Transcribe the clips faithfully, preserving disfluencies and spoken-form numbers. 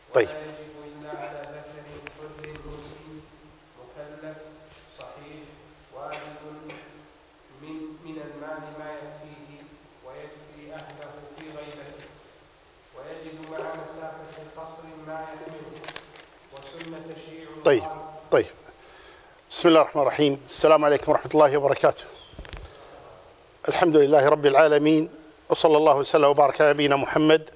طيب. ولا يجب إلا على ذكر حر مسلم مكلف صحيح واجب من من المال ما يكفيه ويكفي أهله في غيبته، ويجد مع مسافة قصر ما يحمله، وسنة تشيع. طيب طيب بسم الله الرحمن الرحيم. السلام عليكم ورحمة الله وبركاته. الحمد لله رب العالمين، وصلى الله وسلم وبارك على نبينا محمد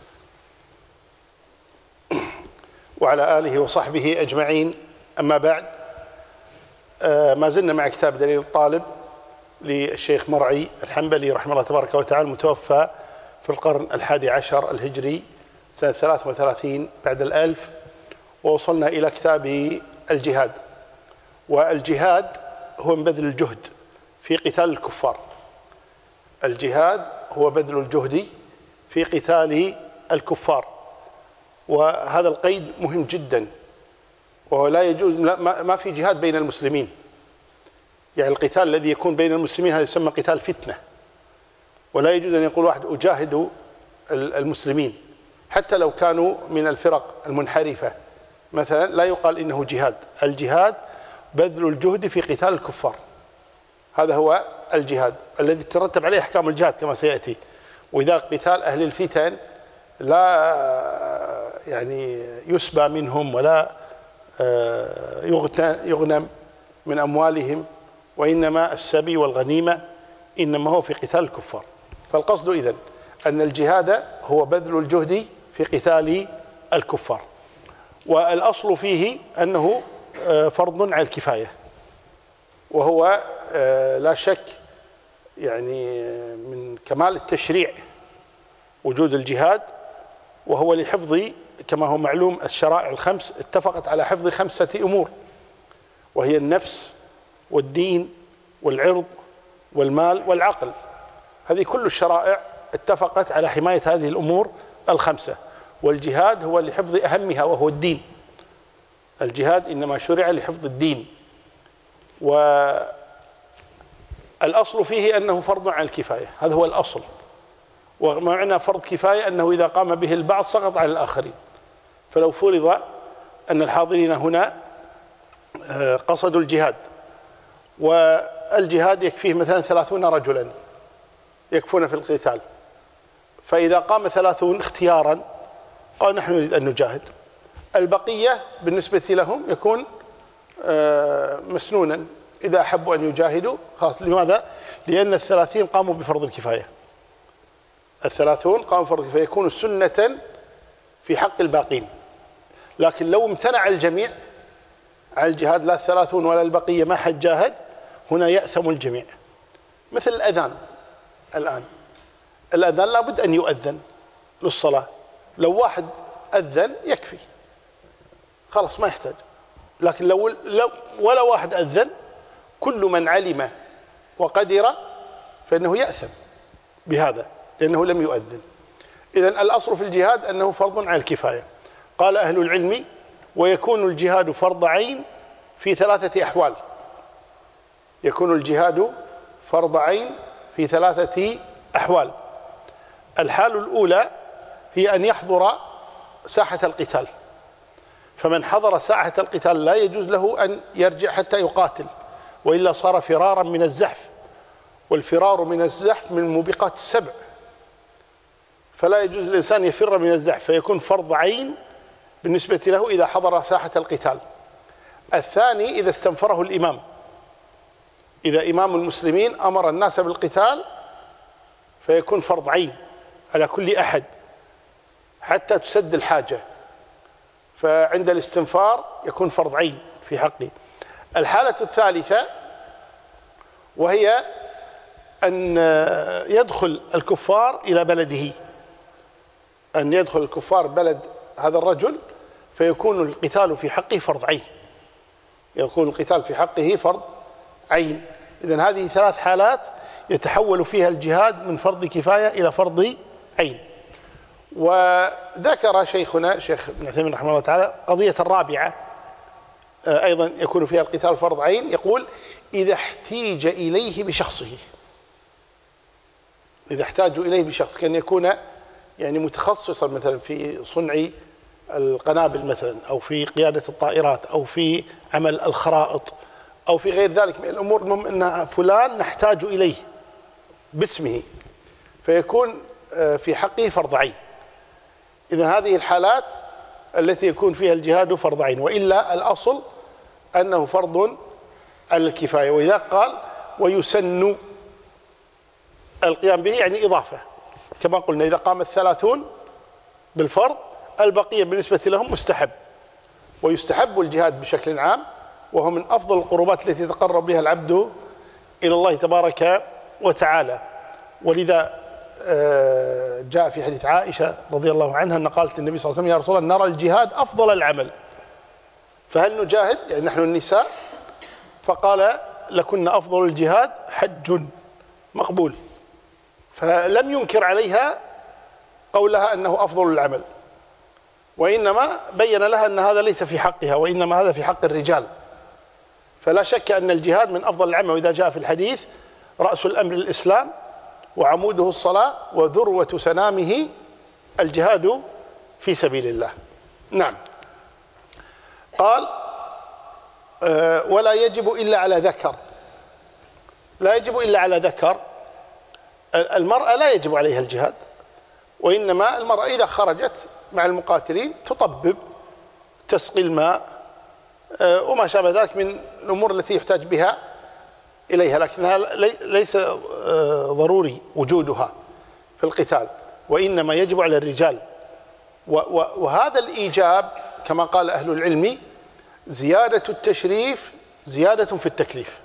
وعلى آله وصحبه أجمعين. أما بعد، آه ما زلنا مع كتاب دليل الطالب للشيخ مرعي الحنبلي رحمه الله تبارك وتعالى، المتوفى في القرن الحادي عشر الهجري سنة ثلاث وثلاثين بعد الألف، ووصلنا إلى كتاب الجهاد. والجهاد هو من بذل الجهد في قتال الكفار. الجهاد هو بذل الجهد في قتال الكفار، وهذا القيد مهم جدا، ولا يجوز ما في جهاد بين المسلمين. يعني القتال الذي يكون بين المسلمين هذا يسمى قتال فتنة، ولا يجوز أن يقول واحد أجاهد المسلمين حتى لو كانوا من الفرق المنحرفة مثلا، لا يقال إنه جهاد. الجهاد بذل الجهد في قتال الكفار، هذا هو الجهاد الذي ترتب عليه أحكام الجهاد كما سيأتي. وإذا قتال أهل الفتن لا يعني يسبى منهم ولا يغنم من أموالهم، وإنما السبي والغنيمة إنما هو في قتال الكفار. فالقصد إذن أن الجهاد هو بذل الجهد في قتال الكفار، والأصل فيه أنه فرض على الكفاية، وهو لا شك يعني من كمال التشريع وجود الجهاد، وهو لحفظ كما هو معلوم الشرائع الخمس اتفقت على حفظ خمسة أمور، وهي النفس والدين والعرض والمال والعقل. هذه كل الشرائع اتفقت على حماية هذه الأمور الخمسة، والجهاد هو لحفظ أهمها وهو الدين. الجهاد إنما شرع لحفظ الدين، والأصل فيه أنه فرض على الكفاية، هذا هو الأصل. ومعنى فرض كفاية أنه إذا قام به البعض سقط على الآخرين. فلو فرض أن الحاضرين هنا قصدوا الجهاد، والجهاد يكفيه مثلا ثلاثون رجلا يكفون في القتال، فإذا قام ثلاثون اختيارا قالوا نحن نريد أن نجاهد، البقية بالنسبة لهم يكون مسنونا إذا أحبوا أن يجاهدوا خلاص. لماذا؟ لأن الثلاثين قاموا بفرض الكفاية، الثلاثون قاموا بفرض الكفاية يكون سنة في حق الباقين. لكن لو امتنع الجميع على الجهاد، لا الثلاثون ولا البقية ما حد جاهد، هنا يأثم الجميع. مثل الأذان الآن، الأذان لابد أن يؤذن للصلاة، لو واحد أذن يكفي خلاص ما يحتاج. لكن لو, لو ولا واحد أذن، كل من علم وقدر فإنه يأثم بهذا لأنه لم يؤذن. إذن الأصل في الجهاد أنه فرض على الكفاية. قال أهل العلم: ويكون الجهاد فرض عين في ثلاثة أحوال. يكون الجهاد فرض عين في ثلاثة أحوال. الحال الأولى هي أن يحضر ساحة القتال، فمن حضر ساحة القتال لا يجوز له أن يرجع حتى يقاتل، وإلا صار فرارا من الزحف، والفرار من الزحف من موبقات السبع، فلا يجوز الإنسان يفر من الزحف، فيكون فرض عين بالنسبة له إذا حضر ساحة القتال. الثاني إذا استنفره الإمام، إذا إمام المسلمين أمر الناس بالقتال فيكون فرض عين على كل أحد حتى تسد الحاجة، فعند الاستنفار يكون فرض عين في حقه. الحالة الثالثة وهي أن يدخل الكفار إلى بلده، أن يدخل الكفار بلد هذا الرجل فيكون القتال في حقه فرض عين، يكون القتال في حقه فرض عين. إذن هذه ثلاث حالات يتحول فيها الجهاد من فرض كفاية إلى فرض عين. وذكر شيخنا شيخ ابن عثيمين رحمه الله تعالى قضية الرابعة أيضا يكون فيها القتال فرض عين، يقول: إذا احتيج إليه بشخصه، إذا احتاجوا إليه بشخص، كان يكون يعني متخصصا مثلا في صنع القنابل مثلا، أو في قيادة الطائرات، أو في عمل الخرائط، أو في غير ذلك من الأمور، المهم أن فلان نحتاج إليه باسمه، فيكون في حقه فرض عين. إذن هذه الحالات التي يكون فيها الجهاد فرض عين، وإلا الأصل أنه فرض على الكفاية. وإذا قال ويسن القيام به يعني إضافة، كما قلنا إذا قام الثلاثون بالفرض البقية بالنسبة لهم مستحب، ويستحب الجهاد بشكل عام، وهو من أفضل القربات التي يتقرب بها العبد إلى الله تبارك وتعالى. ولذا جاء في حديث عائشة رضي الله عنها أن قالت النبي صلى الله عليه وسلم: يا رسول الله نرى الجهاد أفضل العمل، فهل نجاهد؟ يعني نحن النساء. فقال: لكن أفضل الجهاد حج مقبول. فلم ينكر عليها قولها أنه أفضل العمل، وإنما بين لها أن هذا ليس في حقها، وإنما هذا في حق الرجال. فلا شك أن الجهاد من أفضل العمل، وإذا جاء في الحديث: رأس الأمر الإسلام وعموده الصلاة وذروة سنامه الجهاد في سبيل الله. نعم. قال: ولا يجب إلا على ذكر. لا يجب إلا على ذكر. المرأة لا يجب عليها الجهاد، وإنما المرأة إذا خرجت مع المقاتلين تطبب، تسقي الماء وما شابه ذلك من الأمور التي يحتاج بها إليها، لكنها ليس ضروري وجودها في القتال، وإنما يجب على الرجال. وهذا الإيجاب كما قال أهل العلم زيادة التشريف زيادة في التكليف.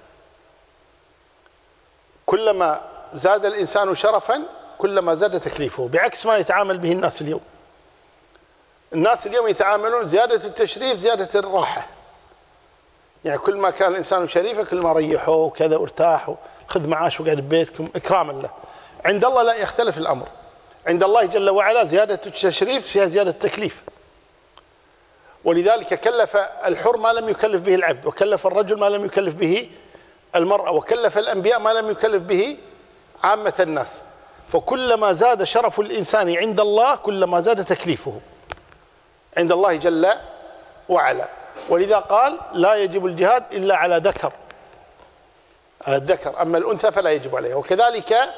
كلما زاد الإنسان شرفا كلما زاد تكليفه، بعكس ما يتعامل به الناس اليوم. الناس اليوم يتعاملون زيادة التشريف زيادة الراحة، يعني كل ما كان الإنسان شريفا كل ما ريحه وكذا وارتاح وخذ معاش وقعد ببيتكم إكراما له. عند الله لا يختلف الأمر، عند الله جل وعلا زيادة التشريف فيها زيادة التكليف. ولذلك كلف الحر ما لم يكلف به العبد، وكلف الرجل ما لم يكلف به المرأة، وكلف الأنبياء ما لم يكلف به عامة الناس. فكلما زاد شرف الإنسان عند الله كلما زاد تكليفه عند الله جل وعلا. ولذا قال: لا يجب الجهاد إلا على ذكر، على الذكر، أما الأنثى فلا يجب عليها. وكذلك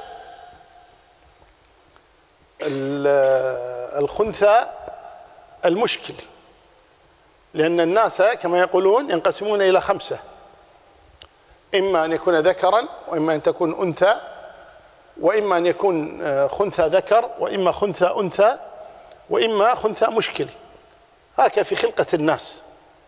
الخنثى المشكل، لأن الناس كما يقولون ينقسمون إلى خمسة: إما أن يكون ذكرا، وإما أن تكون أنثى، وإما أن يكون خنثى ذكر، وإما خنثى أنثى، وإما خنثى مشكل. هكذا في خلقة الناس.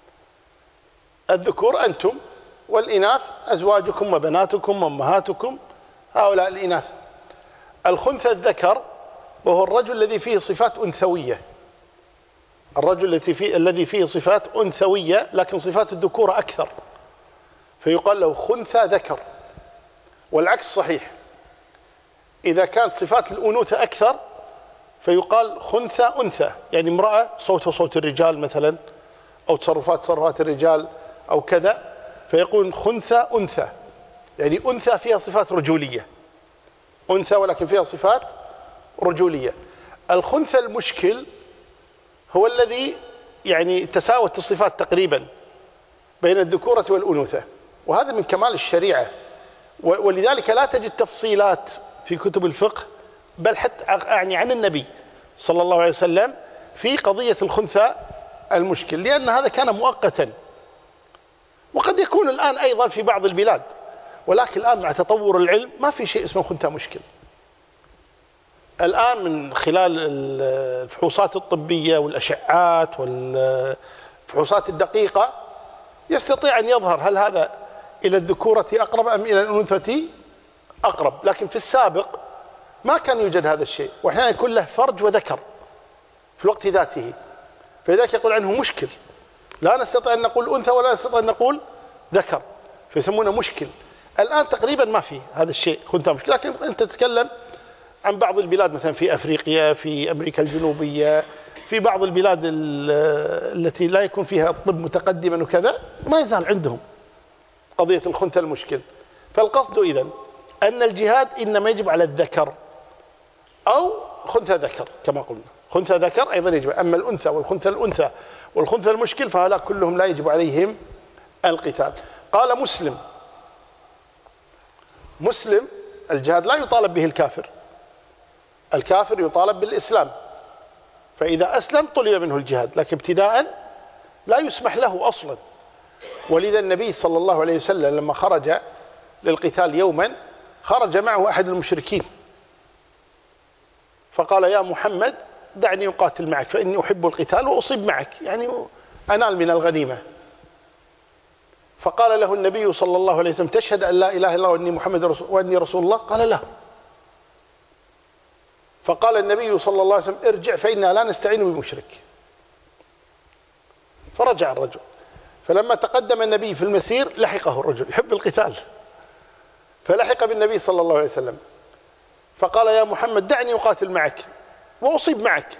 الذكور أنتم، والإناث أزواجكم وبناتكم وأمهاتكم، هؤلاء الإناث. الخنثى الذكر وهو الرجل الذي فيه صفات أنثوية، الرجل الذي فيه الذي فيه صفات أنثوية لكن صفات الذكورة أكثر، فيقال له خنثى ذكر. والعكس صحيح، إذا كانت صفات الأنوثة أكثر فيقال خنثى أنثى، يعني امرأة صوتها صوت الرجال مثلا، أو تصرفات تصرفات الرجال أو كذا، فيقول خنثى أنثى، يعني أنثى فيها صفات رجولية، أنثى ولكن فيها صفات رجولية. الخنثى المشكل هو الذي يعني تساوت الصفات تقريبا بين الذكورة والأنوثة، وهذا من كمال الشريعة. ولذلك لا تجد تفصيلات في كتب الفقه، بل حتى أعني عن النبي صلى الله عليه وسلم في قضية الخنثى المشكل، لأن هذا كان مؤقتا، وقد يكون الآن أيضا في بعض البلاد، ولكن الآن مع تطور العلم ما في شيء اسمه خنثى مشكل. الآن من خلال الفحوصات الطبية والأشعات والفحوصات الدقيقة يستطيع أن يظهر هل هذا إلى الذكورة أقرب أم إلى الأنوثة أقرب. لكن في السابق ما كان يوجد هذا الشيء، وأحيانا يكون له فرج وذكر في الوقت ذاته، فلذلك يقول عنه مشكل. لا نستطيع أن نقول أنثى ولا نستطيع أن نقول ذكر، فيسمونه مشكل. الآن تقريبا ما في هذا الشيء خنثى مشكل. لكن أنت تتكلم عن بعض البلاد مثلا في أفريقيا، في أمريكا الجنوبية، في بعض البلاد التي لا يكون فيها الطب متقدما وكذا، ما يزال عندهم قضية الخنثى المشكل. فالقصد إذن أن الجهاد إنما يجب على الذكر أو خنثى ذكر كما قلنا، خنثى ذكر أيضا يجب، أما الأنثى والخنثى الأنثى والخنثى المشكل فهؤلاء كلهم لا يجب عليهم القتال. قال مسلم مسلم الجهاد لا يطالب به الكافر، الكافر يطالب بالإسلام، فإذا أسلم طلب منه الجهاد، لكن ابتداء لا يسمح له أصلا. ولذا النبي صلى الله عليه وسلم لما خرج للقتال يوما خرج معه أحد المشركين فقال يا محمد دعني أقاتل معك فإني أحب القتال وأصيب معك، يعني أنال من الغنيمة. فقال له النبي صلى الله عليه وسلم تشهد أن لا إله إلا الله وأني محمد رسول وأني رسول الله؟ قال لا. فقال النبي صلى الله عليه وسلم ارجع فإنا لا نستعين بالمشرك. فرجع الرجل، فلما تقدم النبي في المسير لحقه الرجل يحب القتال، فلحق بالنبي صلى الله عليه وسلم فقال يا محمد دعني أقاتل معك وأصيب معك.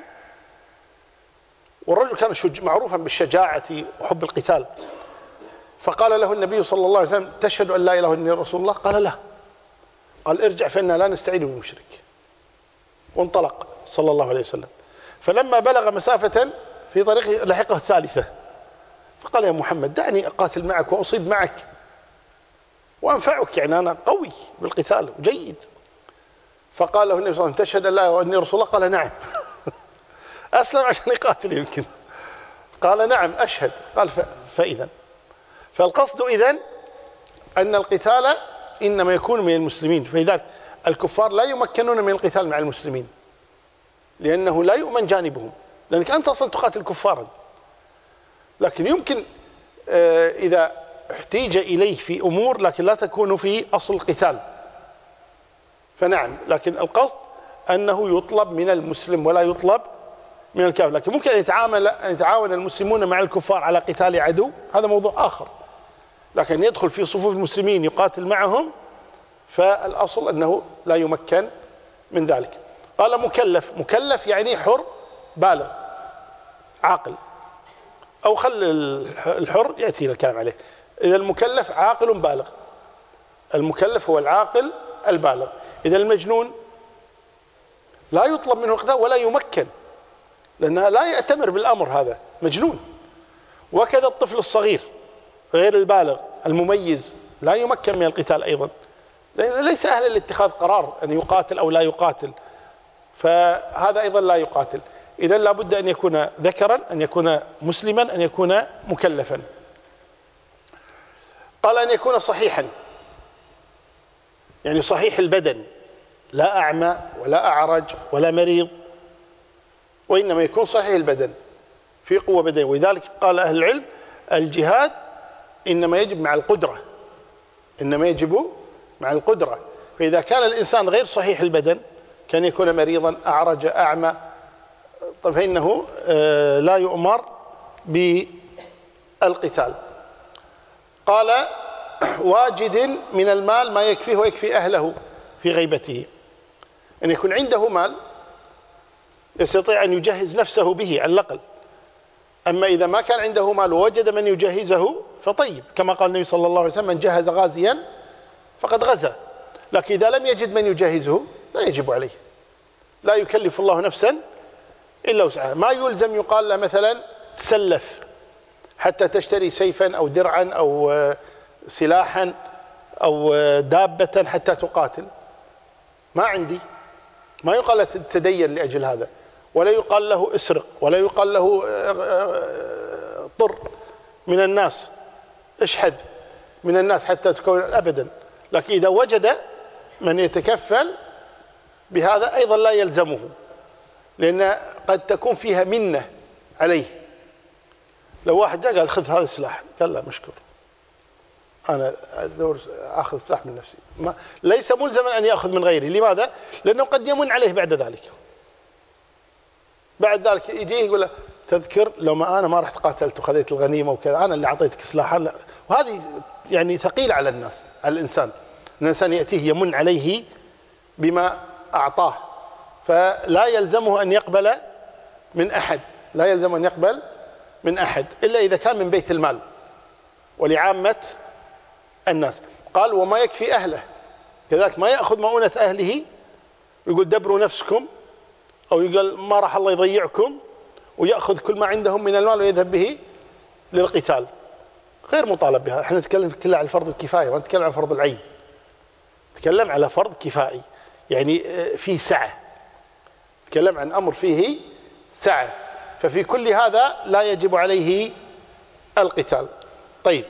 والرجل كان معروفا بالشجاعة وحب القتال. فقال له النبي صلى الله عليه وسلم تشهد أن لا إله إلا الله رسول الله؟ قال لا. قال ارجع فإنا لا نستعين بالمشرك، وانطلق صلى الله عليه وسلم. فلما بلغ مسافة في طريقه لحقه الثالثة فقال يا محمد دعني أقاتل معك وأصيب معك وأنفعك، يعني أنا قوي بالقتال وجيد. فقال له النبي صلى الله عليه وسلم تشهد أن لا إله إلا الله رسول الله؟ قال نعم. أسلم عشان يقاتل يمكن. قال نعم أشهد. قال فإذا فالقصد إذن أن القتال إنما يكون من المسلمين، فلذلك الكفار لا يمكنون من القتال مع المسلمين لأنه لا يؤمن جانبهم، لأنك أنت أصلا تقاتل كفارا. لكن يمكن إذا احتيج إليه في أمور لكن لا تكون في أصل القتال فنعم، لكن القصد أنه يطلب من المسلم ولا يطلب من الكافر. لكن ممكن أن يتعامل أن يتعاون المسلمون مع الكفار على قتال عدو، هذا موضوع آخر، لكن يدخل في صفوف المسلمين يقاتل معهم فالأصل أنه لا يمكن من ذلك. قال مكلف، مكلف يعني حر بالغ عاقل، أو خل الحر يأتينا الكلام عليه. إذا المكلف عاقل بالغ، المكلف هو العاقل البالغ. إذا المجنون لا يطلب منه القتال ولا يمكن، لأنها لا يأتمر بالأمر، هذا مجنون. وكذا الطفل الصغير غير البالغ المميز لا يمكن من القتال أيضا، ليس أهلا لاتخاذ قرار أن يقاتل أو لا يقاتل، فهذا أيضا لا يقاتل. إذا لابد أن يكون ذكرا، أن يكون مسلما، أن يكون مكلفا. قال أن يكون صحيحا، يعني صحيح البدن، لا أعمى ولا أعرج ولا مريض، وإنما يكون صحيح البدن في قوة بدنية. ولذلك قال أهل العلم الجهاد إنما يجب مع القدرة، إنما يجب مع القدرة. فإذا كان الإنسان غير صحيح البدن كان يكون مريضا أعرج أعمى فإنه لا يؤمر بالقتال. قال واجد من المال ما يكفيه ويكفي أهله في غيبته، أن يكون عنده مال يستطيع أن يجهز نفسه به على الأقل. أما إذا ما كان عنده مال ووجد من يجهزه فطيب، كما قال النبي صلى الله عليه وسلم من جهز غازيا فقد غزا. لكن إذا لم يجد من يجهزه لا يجب عليه، لا يكلف الله نفسا إلا وسعها. ما يلزم يقال له مثلا تسلف حتى تشتري سيفا أو درعا أو سلاحا أو دابة حتى تقاتل، ما عندي. ما يقال له تدين لأجل هذا، ولا يقال له اسرق، ولا يقال له طر من الناس، اشحد من الناس حتى تكون أبدا. لكن إذا وجد من يتكفل بهذا أيضا لا يلزمه، لأن قد تكون فيها منة عليه. لو واحد جاء قال خذ هذا السلاح، قال لا مشكور، أنا أدور أخذ سلاح من نفسي، ما ليس ملزما أن يأخذ من غيره. لماذا؟ لأنه قد يمن عليه بعد ذلك. بعد ذلك يجي يقول له تذكر لو ما أنا ما رحت قاتلت وخذيت الغنيمة وكذا، أنا اللي أعطيتك سلاح. وهذه يعني ثقيلة على الناس، على الإنسان. الإنسان يأتيه يمن عليه بما أعطاه، فلا يلزمه أن يقبل من أحد، لا يلزم أن يقبل من أحد إلا إذا كان من بيت المال ولعامة الناس. قال وما يكفي أهله، كذلك ما يأخذ مؤونة أهله ويقول دبروا نفسكم أو يقال ما راح الله يضيعكم ويأخذ كل ما عندهم من المال ويذهب به للقتال، غير مطالب بها. احنا نتكلم كله عن فرض الكفاية ونتكلم عن فرض العين، نتكلم على فرض كفائي يعني فيه سعة، نتكلم عن أمر فيه سعة، ففي كل هذا لا يجب عليه القتال. طيب،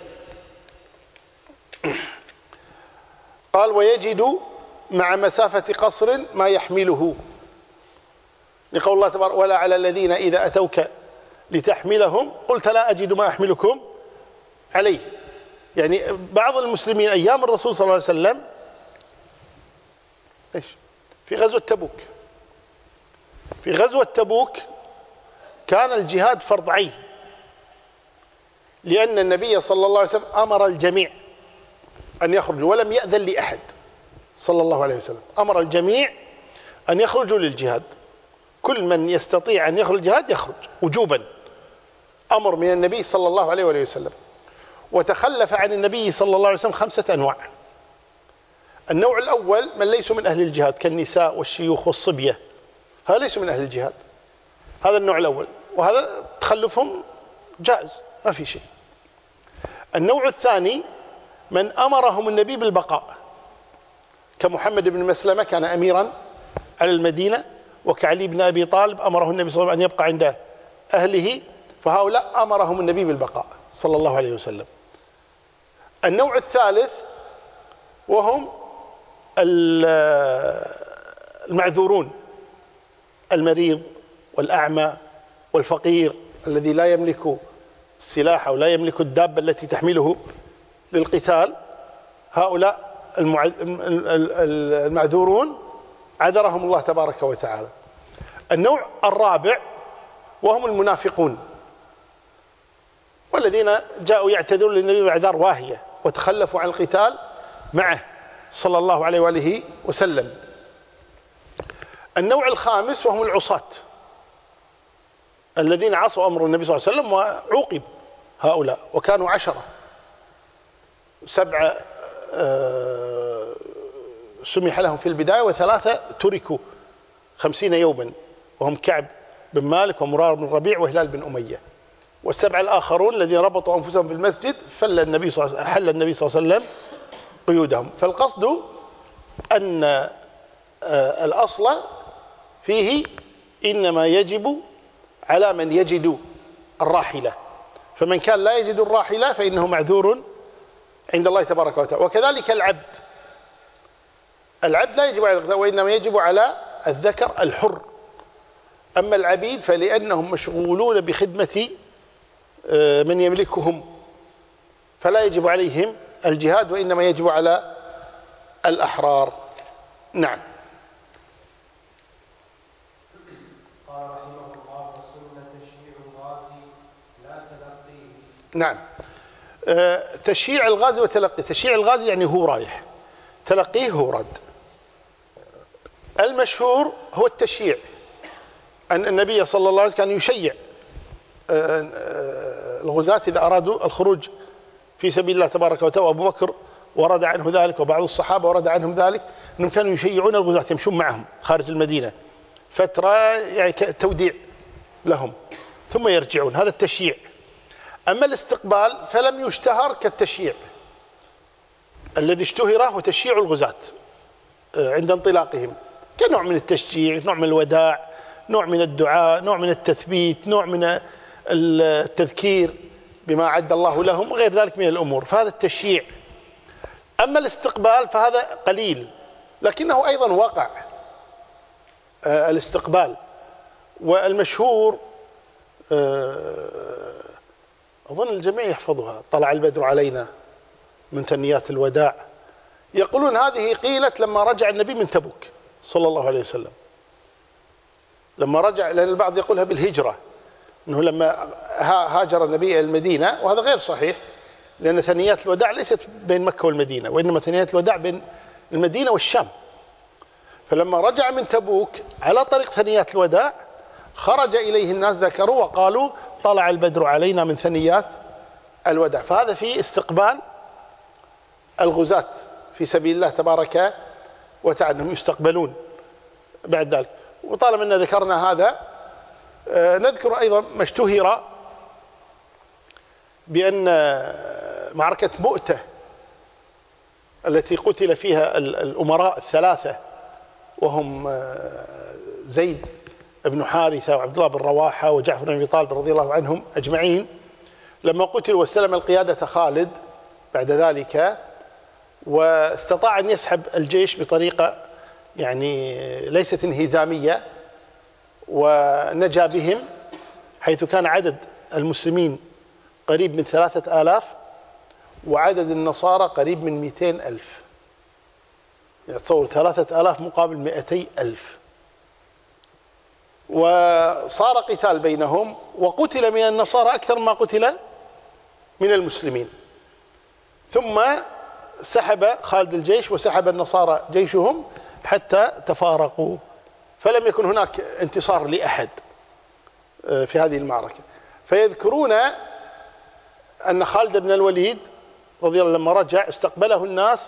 قال ويجد مع مسافة قصر ما يحمله، لقول الله تبارك ولا على الذين إذا أتوك لتحملهم قلت لا أجد ما أحملكم عليه. يعني بعض المسلمين أيام الرسول صلى الله عليه وسلم إيش في غزوة تبوك، في غزوة تبوك كان الجهاد فرض عين، لأن النبي صلى الله عليه وسلم أمر الجميع أن يخرجوا ولم يأذن لأحد صلى الله عليه وسلم، أمر الجميع أن يخرجوا للجهاد، كل من يستطيع أن يخرج الجهاد يخرج وجوبا، أمر من النبي صلى الله عليه وسلم. وتخلف عن النبي صلى الله عليه وسلم خمسة أنواع. النوع الأول من ليسوا من أهل الجهاد كالنساء والشيوخ والصبية، هذا ليسوا من أهل الجهاد، هذا النوع الأول، وهذا تخلفهم جائز ما في شيء. النوع الثاني من أمرهم النبي بالبقاء، كمحمد بن مسلمة كان أميرا على المدينة، وكعلي بن أبي طالب أمره النبي صلى الله عليه وسلم أن يبقى عند أهله، فهؤلاء أمرهم النبي بالبقاء صلى الله عليه وسلم. النوع الثالث وهم المعذورون، المريض والأعمى والفقير الذي لا يملك السلاح أو لا يملك الدابة التي تحمله للقتال، هؤلاء المعذورون عذرهم الله تبارك وتعالى. النوع الرابع وهم المنافقون، والذين جاءوا يعتذرون للنبي باعذار واهية وتخلفوا عن القتال معه صلى الله عليه وآله وسلم. النوع الخامس وهم العصاة الذين عصوا أمر النبي صلى الله عليه وسلم وعوقب هؤلاء، وكانوا عشرة، سبعة سمح لهم في البداية وثلاثة تركوا خمسين يوما، وهم كعب بن مالك ومرار بن ربيع وهلال بن أمية. والسبعة الآخرون الذين ربطوا أنفسهم في المسجد فل النبي صلى الله عليه وسلم، حل النبي صلى الله عليه وسلم قيودهم. فالقصد أن الأصل فيه إنما يجب على من يجد الراحلة، فمن كان لا يجد الراحلة فإنه معذور عند الله تبارك وتعالى. وكذلك العبد، العبد لا يجب على القتال وإنما يجب على الذكر الحر. أما العبيد فلأنهم مشغولون بخدمة من يملكهم فلا يجب عليهم الجهاد، وإنما يجب على الأحرار. نعم. قال رحمه الله وسنة تشييع الغازي لا تلقيه. نعم، أه تشييع الغازي وتلقيه. تشييع الغازي يعني هو رايح، تلقيه هو رد. المشهور هو التشييع، أن النبي صلى الله عليه وسلم كان يشيع الغزاة إذا أرادوا الخروج في سبيل الله تبارك وتعالى، وأبو بكر ورد عنه ذلك وبعض الصحابة ورد عنهم ذلك، أنهم كانوا يشيعون الغزاة يمشون معهم خارج المدينة فترة يعني توديع لهم ثم يرجعون، هذا التشييع. أما الاستقبال فلم يشتهر كالتشييع، الذي اشتهر هو تشييع الغزاة عند انطلاقهم، كنوع من التشجيع، نوع من الوداع، نوع من الدعاء، نوع من التثبيت، نوع من التذكير بما أعد الله لهم وغير ذلك من الأمور، فهذا التشييع. أما الاستقبال فهذا قليل، لكنه أيضا وقع الاستقبال. والمشهور أظن الجميع يحفظها، طلع البدر علينا من ثنيات الوداع، يقولون هذه قيلت لما رجع النبي من تبوك صلى الله عليه وسلم، لما رجع، لأن البعض يقولها بالهجرة، أنه لما هاجر النبي إلى المدينة، وهذا غير صحيح، لأن ثنيات الوداع ليست بين مكة والمدينة، وإنما ثنيات الوداع بين المدينة والشام. فلما رجع من تبوك على طريق ثنيات الوداع خرج إليه الناس ذكروا وقالوا طلع البدر علينا من ثنيات الوداع، فهذا فيه استقبال الغزاة في سبيل الله تبارك وتعالى، أنهم يستقبلون بعد ذلك. وطالما أن ذكرنا هذا نذكر أيضا ما اشتهر بأن معركة مؤتة التي قتل فيها الأمراء الثلاثة وهم زيد بن حارثة وعبد الله بن رواحة وجعفر بن أبي طالب رضي الله عنهم أجمعين، لما قتلوا واستلم القيادة خالد بعد ذلك، واستطاع أن يسحب الجيش بطريقة يعني ليست انهزامية، ونجا بهم حيث كان عدد المسلمين قريب من ثلاثة آلاف وعدد النصارى قريب من مئتين ألف. يتصور ثلاثة آلاف مقابل مئتي ألف، وصار قتال بينهم، وقتل من النصارى أكثر ما قتل من المسلمين. ثم سحب خالد الجيش وسحب النصارى جيشهم حتى تفارقوا، فلم يكن هناك انتصار لأحد في هذه المعركة. فيذكرون أن خالد بن الوليد رضي الله عنه لما رجع استقبله الناس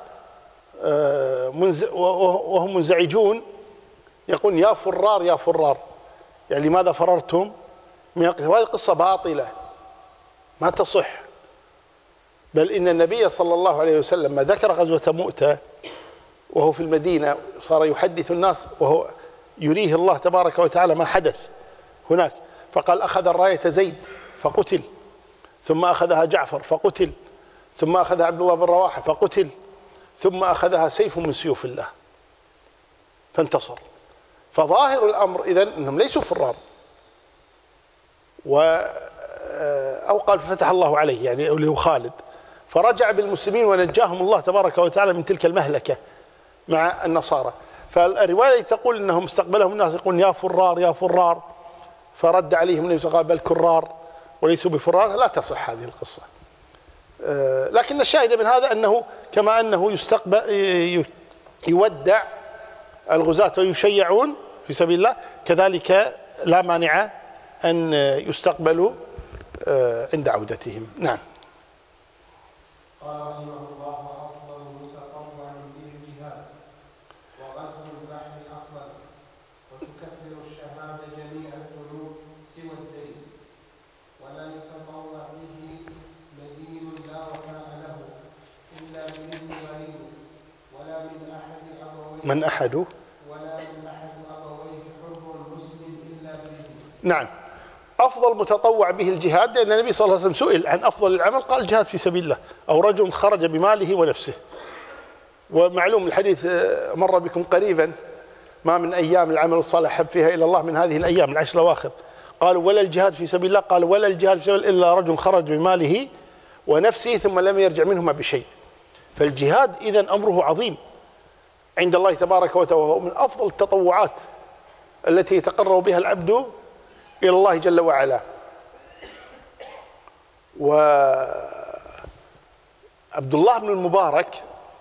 وهم منزعجون، يقول يا فرار يا فرار، يعني لماذا فررتم من القتال؟ وهذه قصة باطلة ما تصح، بل إن النبي صلى الله عليه وسلم ما ذكر غزوة مؤتة وهو في المدينة صار يحدث الناس وهو يريه الله تبارك وتعالى ما حدث هناك، فقال أخذ الراية زيد فقتل، ثم أخذها جعفر فقتل، ثم أخذها عبد الله بن رواحة فقتل، ثم أخذها سيف من سيوف الله فانتصر. فظاهر الأمر إذن أنهم ليسوا فرار، و أو قال فتح الله عليه يعني اللي هو خالد، فرجع بالمسلمين ونجاهم الله تبارك وتعالى من تلك المهلكة مع النصارى. فالرواية تقول أنهم استقبلهم الناس يقولون يا فرار يا فرار، فرد عليهم النبي صلى الله عليه وسلم بل كرار وليسوا بفرار. لا تصح هذه القصة، لكن الشاهد من هذا أنه كما أنه يستقبل يودع الغزاة ويشيعون في سبيل الله، كذلك لا مانع أن يستقبلوا عند عودتهم. نعم. قال رحمه الله أفضل متطوع به الجهاد وغزو البحر أفضل، وتكفر الشهادة جميع الذنوب سوى الدين، ولا يتطوع به مدين لا وفاء له إلا بإذن ولي، ولا من أحد أبويه من أحد ولا من أحد أبويه حر مسلم إلا بإذنه. نعم. أفضل متطوع به الجهاد، لأن النبي صلى الله عليه وسلم سئل عن أفضل العمل قال الجهاد في سبيل الله، أو رجل خرج بماله ونفسه. ومعلوم الحديث مر بكم قريبا، ما من أيام العمل الصالح حب فيها إلى الله من هذه الأيام العشر الأواخر. قالوا ولا الجهاد في سبيل الله؟ قال ولا الجهاد في سبيل الله إلا رجل خرج بماله ونفسه ثم لم يرجع منهما بشيء. فالجهاد إذن أمره عظيم عند الله تبارك وتعالى، وهو من أفضل التطوعات التي يتقرب بها العبد إلى الله جل وعلا. وعبد الله بن المبارك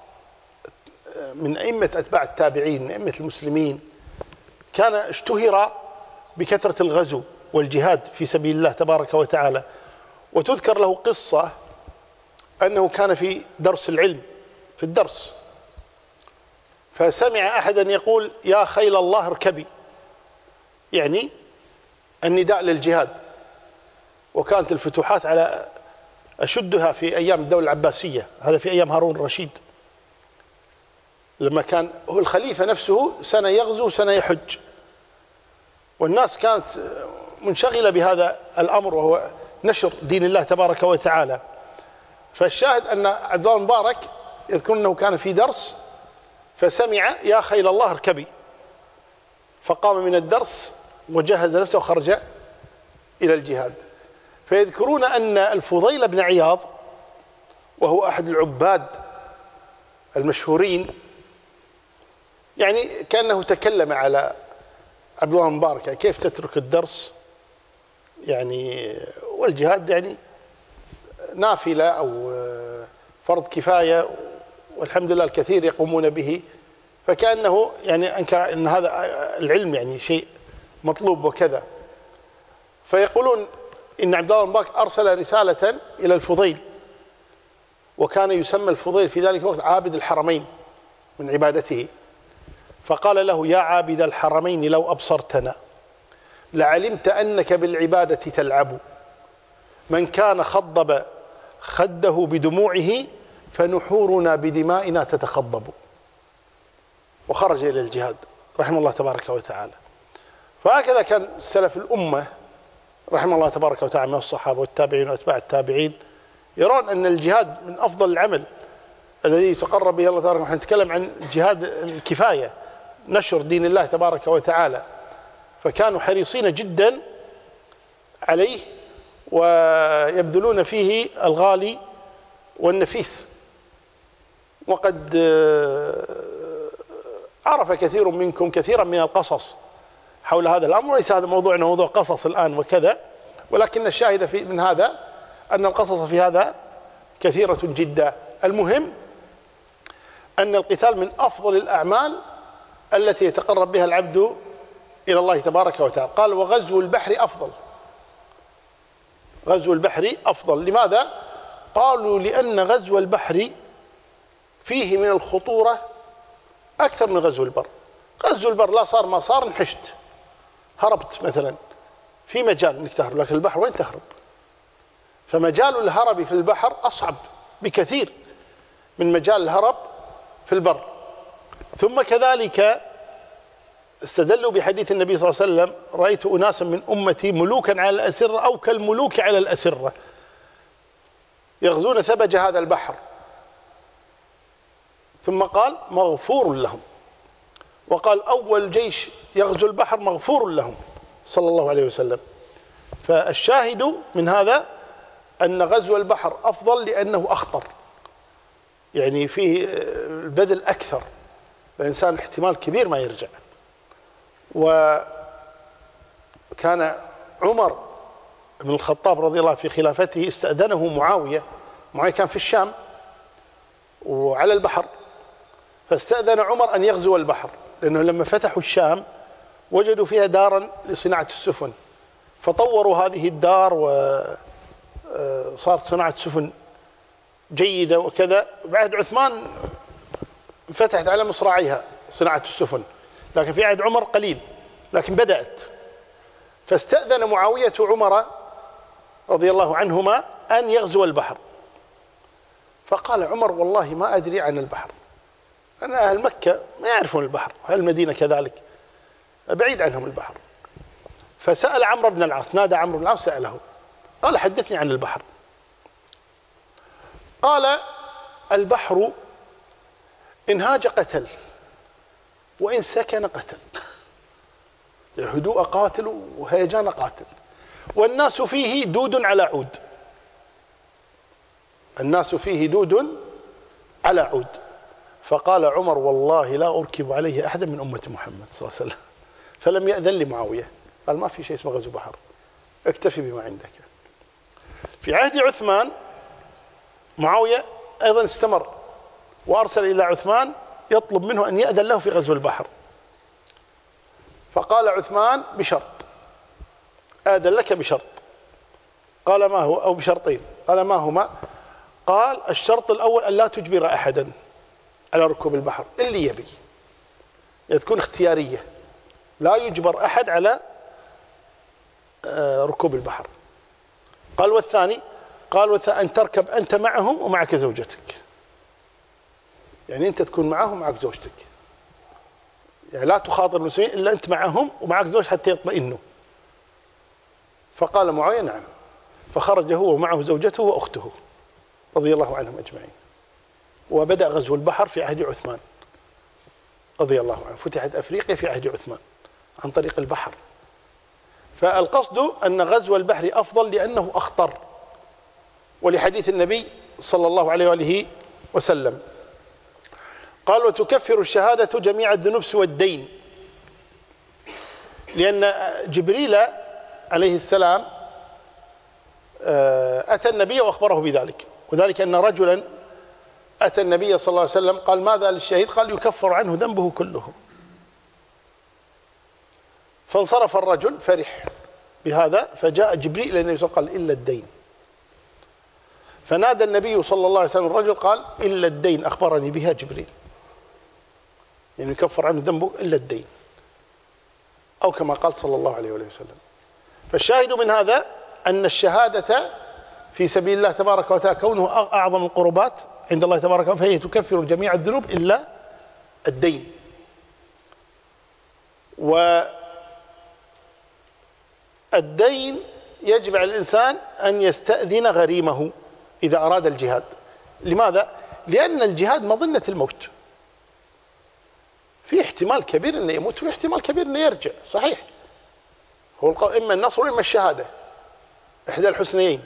من أئمة أتباع التابعين من أئمة المسلمين، كان اشتهر بكثرة الغزو والجهاد في سبيل الله تبارك وتعالى. وتذكر له قصة أنه كان في درس العلم في الدرس، فسمع أحدا يقول يا خيل الله اركبي، يعني النداء للجهاد. وكانت الفتوحات على أشدها في أيام الدولة العباسية، هذا في أيام هارون الرشيد، لما كان هو الخليفة نفسه سنة يغزو سنة يحج، والناس كانت منشغلة بهذا الأمر وهو نشر دين الله تبارك وتعالى. فالشاهد أن عبد الله المبارك يذكر أنه كان في درس فسمع يا خيل الله اركبي، فقام من الدرس وجهز نفسه وخرج إلى الجهاد. فيذكرون أن الفضيل بن عياض وهو أحد العباد المشهورين، يعني كأنه تكلم على عبد الله المبارك يعني كيف تترك الدرس يعني والجهاد يعني نافلة أو فرض كفاية والحمد لله الكثير يقومون به، فكأنه يعني أنكر أن هذا العلم يعني شيء مطلوب وكذا. فيقولون إن عبد الله المبارك أرسل رسالة إلى الفضيل، وكان يسمى الفضيل في ذلك الوقت عابد الحرمين من عبادته، فقال له: يا عابد الحرمين لو أبصرتنا لعلمت أنك بالعبادة تلعب، من كان خضب خده بدموعه فنحورنا بدمائنا تتخضب. وخرج إلى الجهاد رحمه الله تبارك وتعالى. فهكذا كان سلف الأمة رحمه الله تبارك وتعالى من الصحابة والتابعين وأتباع التابعين يرون أن الجهاد من أفضل العمل الذي يتقرب به الله تبارك وتعالى. نتكلم عن جهاد الكفاية، نشر دين الله تبارك وتعالى، فكانوا حريصين جدا عليه ويبذلون فيه الغالي والنفيس. وقد عرف كثير منكم كثيرا من القصص حول هذا الأمر. ليس هذا موضوعنا موضوع قصص الآن وكذا، ولكن الشاهد في من هذا أن القصص في هذا كثيرة جدا. المهم أن القتال من أفضل الأعمال التي يتقرب بها العبد إلى الله تبارك وتعالى. قال: وغزو البحر أفضل. غزو البحر أفضل. لماذا؟ قالوا: لأن غزو البحر فيه من الخطورة أكثر من غزو البر. غزو البر لا صار ما صار انحشت، هربت مثلا، في مجال انك تهرب، لكن البحر وين تهرب؟ فمجال الهرب في البحر أصعب بكثير من مجال الهرب في البر. ثم كذلك استدلوا بحديث النبي صلى الله عليه وسلم: رأيت أناسا من أمتي ملوكا على الأسرة أو كالملوك على الأسرة يغزون ثبج هذا البحر. ثم قال: مغفور لهم. وقال: أول جيش يغزو البحر مغفور لهم، صلى الله عليه وسلم. فالشاهد من هذا أن غزو البحر أفضل لأنه أخطر، يعني فيه البذل أكثر، الإنسان احتمال كبير ما يرجع. وكان عمر بن الخطاب رضي الله في خلافته استأذنه معاوية. معاوية كان في الشام وعلى البحر، فاستأذن عمر أن يغزو البحر، لأنه لما فتحوا الشام وجدوا فيها دارا لصناعة السفن، فطوروا هذه الدار وصارت صناعة سفن جيدة وكذا. بعد عثمان فتحت على مصراعيها صناعة السفن، لكن في عهد عمر قليل، لكن بدأت. فاستأذن معاوية عمر رضي الله عنهما أن يغزو البحر. فقال عمر: والله ما أدري عن البحر، أنا أهل مكة ما يعرفون البحر، أهل المدينة كذلك بعيد عنهم البحر. فسأل عمرو بن العاص، نادى عمرو بن العاص سأله، قال: حدثني عن البحر. قال: البحر إن هاج قتل وإن سكن قتل، هدوء قاتل وهيجان قاتل، والناس فيه دود على عود. الناس فيه دود على عود. فقال عمر: والله لا أركب عليه أحدا من أمة محمد صلى الله عليه وسلم. فلم يأذن لمعاوية، قال: ما في شيء اسمه غزو بحر، اكتفي بما عندك. في عهد عثمان معاوية أيضا استمر وأرسل إلى عثمان يطلب منه أن يأذن له في غزو البحر. فقال عثمان: بشرط، آذن لك بشرط. قال: ما هو؟ أو بشرطين. قال: ما هما؟ قال: الشرط الأول أن لا تجبر أحدا على ركوب البحر، اللي يبي، تكون اختيارية، لا يجبر أحد على ركوب البحر. قال: والثاني؟ قال: والثاني أن تركب أنت معهم ومعك زوجتك، يعني أنت تكون معهم ومعك زوجتك، يعني لا تخاطر المسلمين إلا أنت معهم ومعك زوج حتى يطمئنوا. فقال معاوية: نعم. فخرج هو ومعه زوجته وأخته رضي الله عنهم أجمعين. وبدأ غزو البحر في عهد عثمان رضي الله عنه. فتحت أفريقيا في عهد عثمان عن طريق البحر. فالقصد أن غزو البحر أفضل لأنه أخطر، ولحديث النبي صلى الله عليه وآله وسلم. قال: وتكفر الشهادة جميع الذنوب سوى الدين، لأن جبريل عليه السلام أتى النبي وأخبره بذلك، وذلك أن رجلا أتى النبي صلى الله عليه وسلم قال: ماذا للشهيد؟ قال: يكفر عنه ذنبه كله. فانصرف الرجل فرح بهذا، فجاء جبريل إلى النبي صلى الله عليه وسلم قال: إلا الدين. فنادى النبي صلى الله عليه وسلم الرجل قال: إلا الدين أخبرني بها جبريل. يعني يكفر عنه ذنبه إلا الدين، أو كما قال صلى الله عليه وسلم. فالشاهد من هذا أن الشهادة في سبيل الله تبارك وتعالى كونه أعظم القربات عند الله تبارك وتعالى، فهي تكفر جميع الذنوب إلا الدين. والدين يجب على الإنسان أن يستأذن غريمه إذا أراد الجهاد. لماذا؟ لأن الجهاد مظنة الموت، في احتمال كبير أنه يموت وفي احتمال كبير أنه يرجع. صحيح، هو إما النصر وإما الشهادة، إحدى الحسنيين.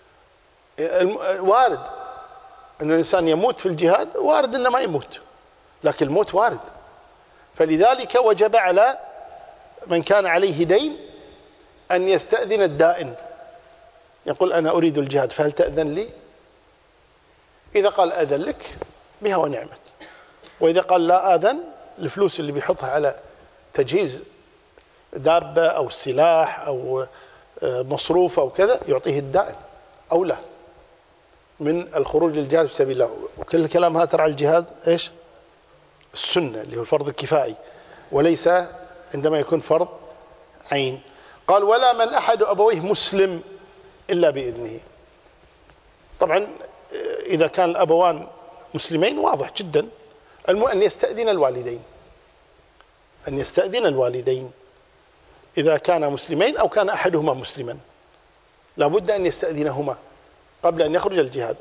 وارد أن الإنسان يموت في الجهاد، وارد أنه ما يموت، لكن الموت وارد. فلذلك وجب على من كان عليه دين أن يستأذن الدائن، يقول أنا أريد الجهاد فهل تأذن لي؟ إذا قال أذن لك بها ونعمت، وإذا قال لا آذن، الفلوس اللي بيحطها على تجهيز دابة أو سلاح أو مصروف أو كذا يعطيه الدائن أو لا من الخروج للجهاد في سبيل الله. وكل الكلام هذا ترى الجهاد إيش؟ السنة اللي هو الفرض الكفائي، وليس عندما يكون فرض عين. قال ولا من أحد أبويه مسلم إلا بإذنه. طبعا إذا كان الأبوان مسلمين واضح جدا، المهم أن يستأذن الوالدين، أن يستأذن الوالدين إذا كان مسلمين أو كان أحدهما مسلما، لابد أن يستأذنهما قبل أن يخرج الجهاد.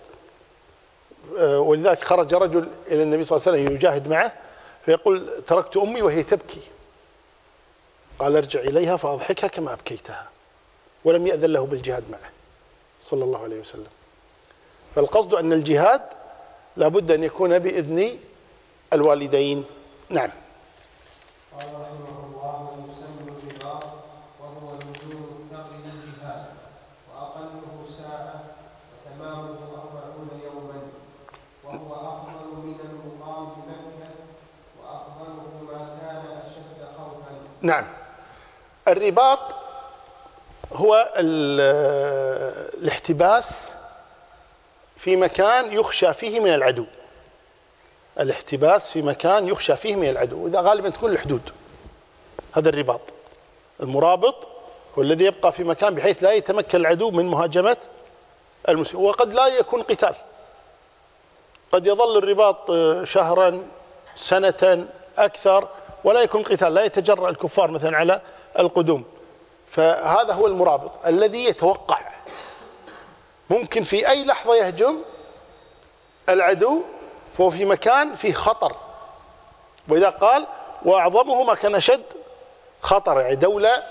ولذلك خرج رجل إلى النبي صلى الله عليه وسلم يجاهد معه، فيقول تركت أمي وهي تبكي، قال ارجع إليها فأضحكها كما أبكيتها، ولم يأذن له بالجهاد معه صلى الله عليه وسلم. فالقصد أن الجهاد لابد أن يكون بإذن الوالدين. نعم. قال رحمه الله ويسمى الرباط وهو اللزوم الثقل للجهاد، وأقله ساعة وتمامه أربعون يوما، وهو أفضل من المقام بمكة، وأفضله ما كان أشد خوفا. نعم. الرباط هو الاحتباس في مكان يخشى فيه من العدو، الاحتباس في مكان يخشى فيه من العدو، وإذا غالبا تكون الحدود، هذا الرباط. المرابط هو الذي يبقى في مكان بحيث لا يتمكن العدو من مهاجمة المسلمين. وقد لا يكون قتال، قد يظل الرباط شهرا سنة أكثر ولا يكون قتال، لا يتجرأ الكفار مثلا على القدوم. فهذا هو المرابط الذي يتوقع، ممكن في أي لحظة يهجم العدو، فهو في مكان فيه خطر. وإذا قال وأعظمه ما كان أشد خطر، يعني دولة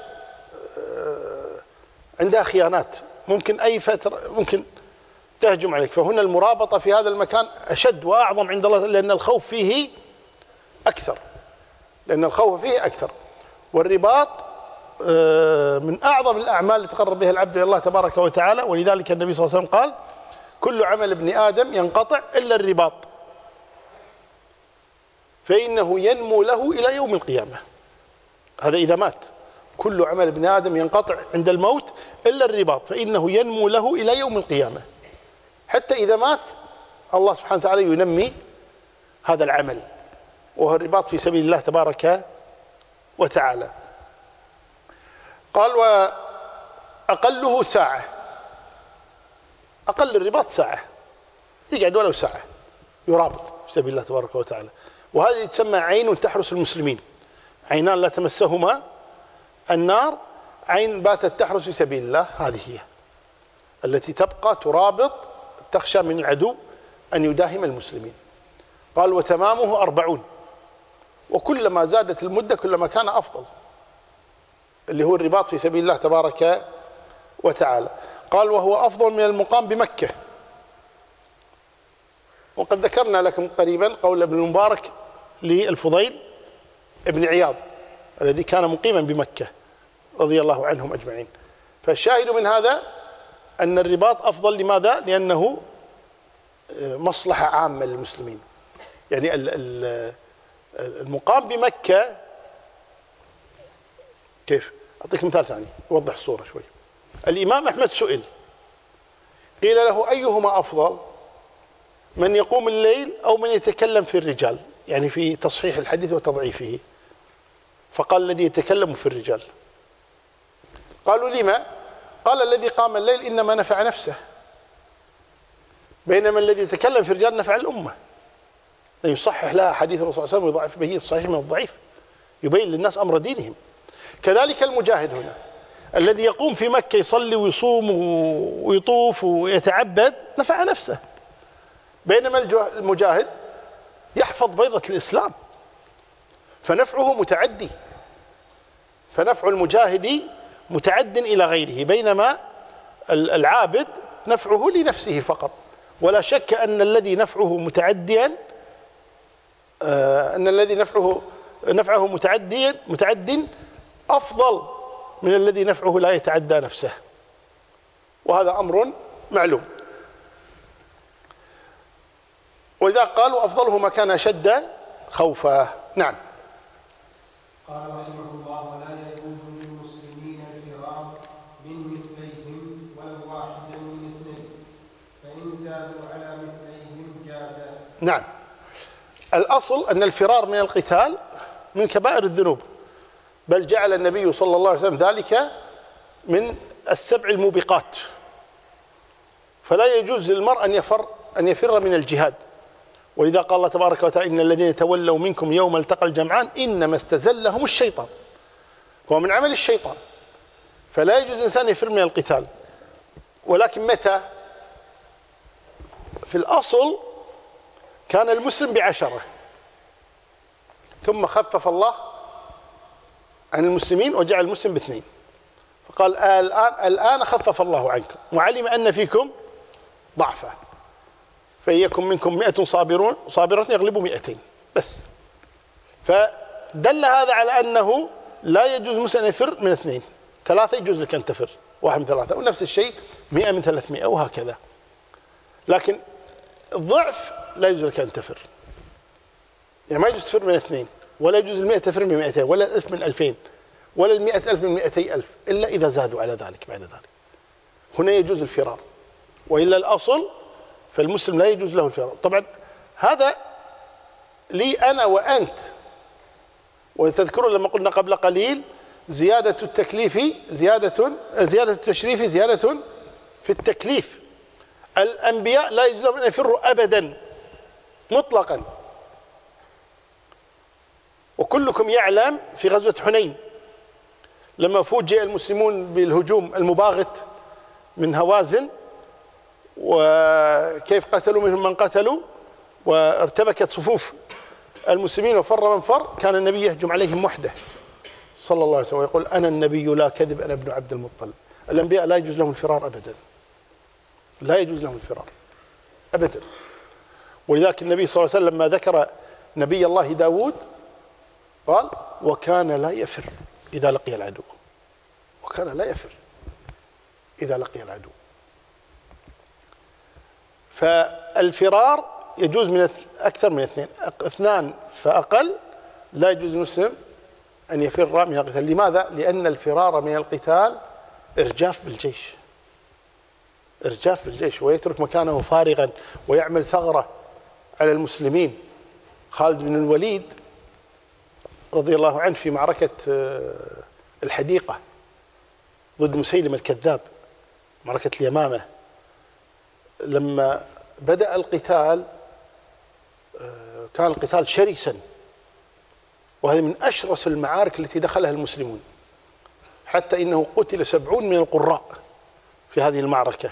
عندها خيانات، ممكن أي فترة ممكن تهجم عليك. فهنا المرابطة في هذا المكان أشد وأعظم عند الله، لأن الخوف فيه أكثر، لأن الخوف فيه أكثر. والرباط من أعظم الأعمال اللي تقرب بها العبد إلى الله تبارك وتعالى. ولذلك النبي صلى الله عليه وسلم قال كل عمل ابن آدم ينقطع إلا الرباط فإنه ينمو له إلى يوم القيامة. هذا إذا مات، كل عمل ابن آدم ينقطع عند الموت إلا الرباط فإنه ينمو له إلى يوم القيامة. حتى إذا مات الله سبحانه وتعالى ينمي هذا العمل، وهو الرباط في سبيل الله تبارك وتعالى. قال وأقله ساعة، أقل الرباط ساعة، يقعد ولو ساعة يرابط في سبيل الله تبارك وتعالى. وهذه تسمى عين تحرس المسلمين، عينان لا تمسهما النار، عين باتت تحرس في سبيل الله، هذه هي التي تبقى ترابط، تخشى من العدو أن يداهم المسلمين. قال وتمامه أربعون، وكلما زادت المدة كلما كان أفضل، اللي هو الرباط في سبيل الله تبارك وتعالى. قال وهو أفضل من المقام بمكة. وقد ذكرنا لكم قريبا قول ابن المبارك للفضيل ابن عياض الذي كان مقيما بمكة رضي الله عنهم أجمعين. فالشاهد من هذا أن الرباط أفضل. لماذا؟ لأنه مصلحة عامة للمسلمين. يعني المقام بمكة كيف؟ أعطيك مثال ثاني يوضح الصورة شوي. الإمام أحمد سئل قيل له أيهما أفضل، من يقوم الليل أو من يتكلم في الرجال؟ يعني في تصحيح الحديث وتضعيفه، فقال الذي يتكلم في الرجال. قالوا لما؟ قال الذي قام الليل إنما نفع نفسه، بينما الذي يتكلم في الرجال نفع الأمة، يصحح لها حديث الرسول صلى الله عليه وسلم ويضعف به الصحيح من الضعيف، يبين للناس أمر دينهم. كذلك المجاهد هنا الذي يقوم في مكة يصلي ويصوم ويطوف ويتعبد نفع نفسه، بينما المجاهد يحفظ بيضة الإسلام، فنفعه متعدي، فنفع المجاهد متعد إلى غيره، بينما العابد نفعه لنفسه فقط. ولا شك أن الذي نفعه متعديا أن الذي نفعه نفعه متعديا متعد أفضل من الذي نفعه لا يتعدى نفسه، وهذا أمر معلوم. وإذا قالوا أفضله ما كان أشد خوفا. نعم. قال رحمه الله: ولا يجوز للمسلمين الفرار من مثليهم ولو واحدا من اثنين، فإن زادوا على مثليهم جاز. نعم. الأصل أن الفرار من القتال من كبائر الذنوب، بل جعل النبي صلى الله عليه وسلم ذلك من السبع الموبقات، فلا يجوز للمرء أن يفر أن يفر من الجهاد. ولذا قال الله تبارك وتعالى: إن الذين تولوا منكم يوم التقى الجمعان إنما استزلهم الشيطان، هو من عمل الشيطان، فلا يجوز الإنسان يفر من القتال. ولكن متى؟ في الأصل كان المسلم بعشرة، ثم خفف الله عن المسلمين وجعل المسلم باثنين، فقال الآن, الآن خفف الله عنكم وعلم أن فيكم ضعفا، فإيكم منكم مئة صابرون صابرة يغلبوا مئتين بس. فدل هذا على أنه لا يجوز مسلم أن يفر من اثنين. ثلاثة يجوز لك أن تفر، واحد من ثلاثة، ونفس الشيء مئة من ثلاثمائة وهكذا. لكن الضعف لا يجوز لك أن تفر، يعني ما يجوز تفر من اثنين، ولا يجوز المئة تفر من مئتين، ولا الألف من ألفين، ولا المئة ألف من مئتي ألف، إلا إذا زادوا على ذلك بعد ذلك، هنا يجوز الفرار. وإلا الأصل فالمسلم لا يجوز له الفرار. طبعا هذا لي أنا وأنت، وتذكرون لما قلنا قبل قليل زيادة التكليف زيادة زيادة التشريف زيادة في التكليف. الأنبياء لا يجوز لهم أن يفروا أبدا مطلقا. وكلكم يعلم في غزوة حنين لما فوجئ المسلمون بالهجوم المباغت من هوازن، وكيف قتلوا منهم من قتلوا، وارتبكت صفوف المسلمين وفر من فر، كان النبي يهجم عليهم وحده صلى الله عليه وسلم ويقول: أنا النبي لا كذب، أنا ابن عبد المطلب. الأنبياء لا يجوز لهم الفرار أبدا، لا يجوز لهم الفرار أبدا. ولذلك النبي صلى الله عليه وسلم لما ذكر نبي الله داود قال: وكان لا يفر إذا لقي العدو، وكان لا يفر إذا لقي العدو. فالفرار يجوز من أكثر من اثنين، اثنان فأقل لا يجوز المسلم أن يفر من القتال. لماذا؟ لأن الفرار من القتال إرجاف بالجيش، إرجاف بالجيش، ويترك مكانه فارغا ويعمل ثغرة على المسلمين. خالد بن الوليد رضي الله عنه في معركة الحديقة ضد مسيلمة الكذاب، معركة اليمامة، لما بدأ القتال كان القتال شرسا، وهذه من أشرس المعارك التي دخلها المسلمون، حتى إنه قتل سبعون من القراء في هذه المعركة.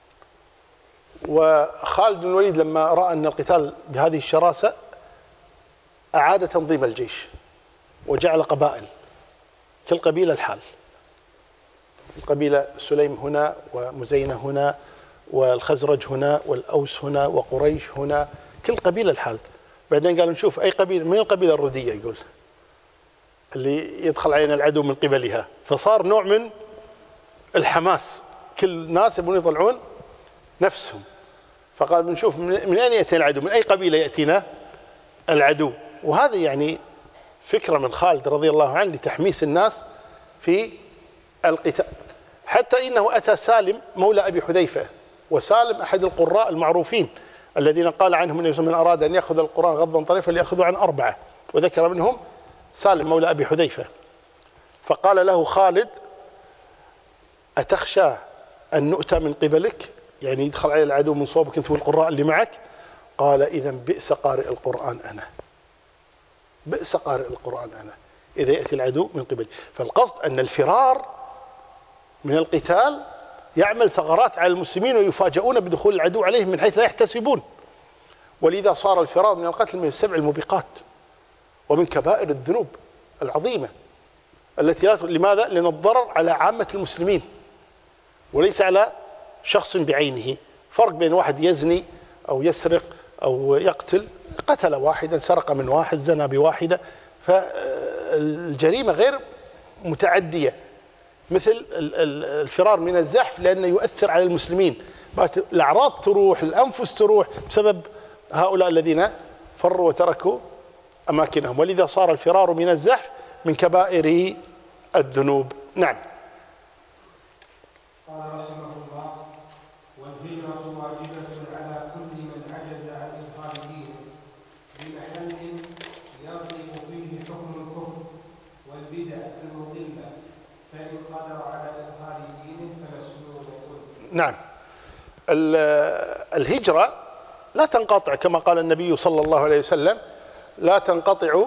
وخالد بن الوليد لما رأى أن القتال بهذه الشراسة أعاد تنظيم الجيش وجعل قبائل، كل قبيلة الحال، القبيلة سليم هنا، ومزينة هنا، والخزرج هنا، والأوس هنا، وقريش هنا، كل قبيلة الحال. بعدين قالوا نشوف أي قبيلة من القبيلة الردية، يقول اللي يدخل علينا العدو من قبلها. فصار نوع من الحماس، كل ناس يبون يطلعون نفسهم. فقال بنشوف من أين يأتي العدو، من أي قبيلة يأتينا العدو. وهذا يعني فكرة من خالد رضي الله عنه لتحميس الناس في القتال. حتى إنه أتى سالم مولى أبي حذيفة، وسالم أحد القراء المعروفين الذين قال عنهم النبي صلى الله عليه وسلم من أراد أن يأخذ القرآن غضا طريفا فليأخذه عن أربعة، وذكر منهم سالم مولى أبي حذيفة. فقال له خالد أتخشى أن نؤتى من قبلك، يعني يدخل على العدو من صوبك أنت والقراء اللي معك؟ قال إذا بئس قارئ القرآن أنا، بئس قارئ القرآن أنا إذا يأتي العدو من قبل. فالقصد أن الفرار من القتال يعمل ثغرات على المسلمين ويفاجؤون بدخول العدو عليهم من حيث لا يحتسبون. ولذا صار الفرار من القتل من السبع الموبقات ومن كبائر الذنوب العظيمة التي لا. لماذا؟ لأن الضرر على عامة المسلمين وليس على شخص بعينه. فرق بين واحد يزني أو يسرق أو يقتل، قتل واحدا، سرق من واحد، زنى بواحدة، فالجريمة غير متعدية مثل الفرار من الزحف، لأنه يؤثر على المسلمين، الأعراض تروح، الأنفس تروح بسبب هؤلاء الذين فروا وتركوا أماكنهم. ولذا صار الفرار من الزحف من كبائر الذنوب. نعم. قال رحمه الله: والهجرة واجبة على كل من عجز عن إظهار دينه بمحل يغلب فيه حكم الكفر والبدع المضلة، فإن قدر على إظهار دينه فمسلول يكون. نعم. الهجرة لا تنقطع كما قال النبي صلى الله عليه وسلم: لا تنقطع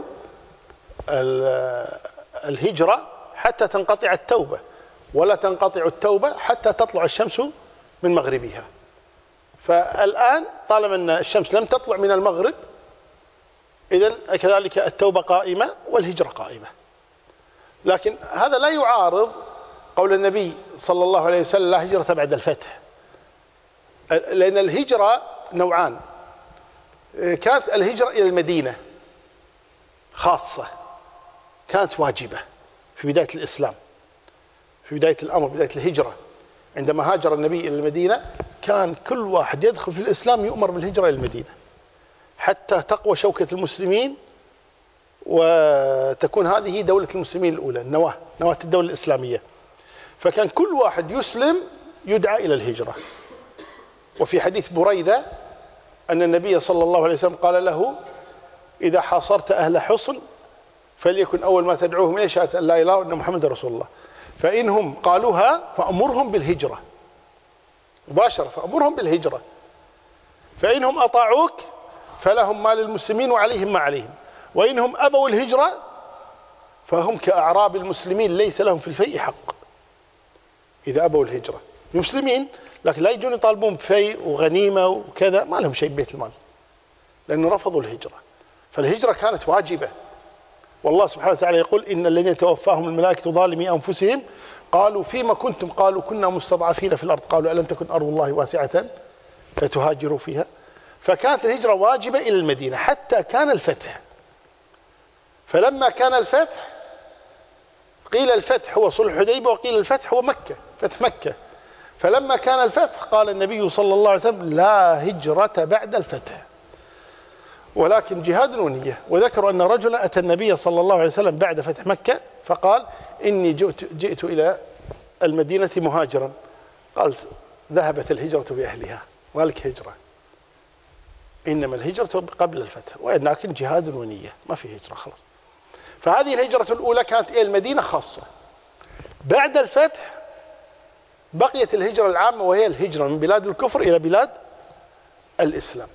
الهجرة حتى تنقطع التوبة، ولا تنقطع التوبة حتى تطلع الشمس من مغربها. فالآن طالما أن الشمس لم تطلع من المغرب، إذن كذلك التوبة قائمة والهجرة قائمة. لكن هذا لا يعارض قول النبي صلى الله عليه وسلم: لا هجرة بعد الفتح، لأن الهجرة نوعان. كانت الهجرة إلى المدينة خاصة، كانت واجبة في بداية الإسلام، في بداية الأمر، بداية الهجرة. عندما هاجر النبي إلى المدينة كان كل واحد يدخل في الإسلام يؤمر بالهجرة إلى المدينة حتى تقوى شوكة المسلمين وتكون هذه دولة المسلمين الأولى، النواة، نواة الدولة الإسلامية. فكان كل واحد يسلم يدعى إلى الهجرة. وفي حديث بريدة أن النبي صلى الله عليه وسلم قال له: إذا حاصرت أهل حصن فليكن أول ما تدعوهم إليه شهادة أن لا إله إلا الله وأن محمد رسول الله، فإنهم قالوها فأمرهم بالهجرة مباشرة، فأمرهم بالهجرة، فإنهم أطاعوك فلهم ما للمسلمين وعليهم ما عليهم، وإنهم أبوا الهجرة فهم كأعراب المسلمين ليس لهم في الفيء حق. إذا أبوا الهجرة مسلمين لكن لا يجون يطالبون بفيء وغنيمة وكذا، ما لهم شيء ببيت المال لأنه رفضوا الهجرة. فالهجرة كانت واجبة. والله سبحانه وتعالى يقول: إن الذين توفاهم الملائكة ظالمي أنفسهم قالوا فيما كنتم؟ قالوا كنا مستضعفين في الأرض قالوا ألم تكن أرض الله واسعة فتهاجروا فيها. فكانت الهجرة واجبة إلى المدينة حتى كان الفتح. فلما كان الفتح قيل الفتح هو صلح الحديبية وقيل الفتح هو مكة، فتح مكة. فلما كان الفتح قال النبي صلى الله عليه وسلم: لا هجرة بعد الفتح ولكن جهاد ونية. وذكروا أن رجلا أتى النبي صلى الله عليه وسلم بعد فتح مكة فقال: إني جئت, جئت إلى المدينة مهاجرا. قال: ذهبت الهجرة بأهلها، مالك هجرة، إنما الهجرة قبل الفتح، ولكن جهاد ونية، ما في هجرة خلاص. فهذه الهجرة الأولى كانت إلى المدينة خاصة. بعد الفتح بقيت الهجرة العامة وهي الهجرة من بلاد الكفر إلى بلاد الإسلام.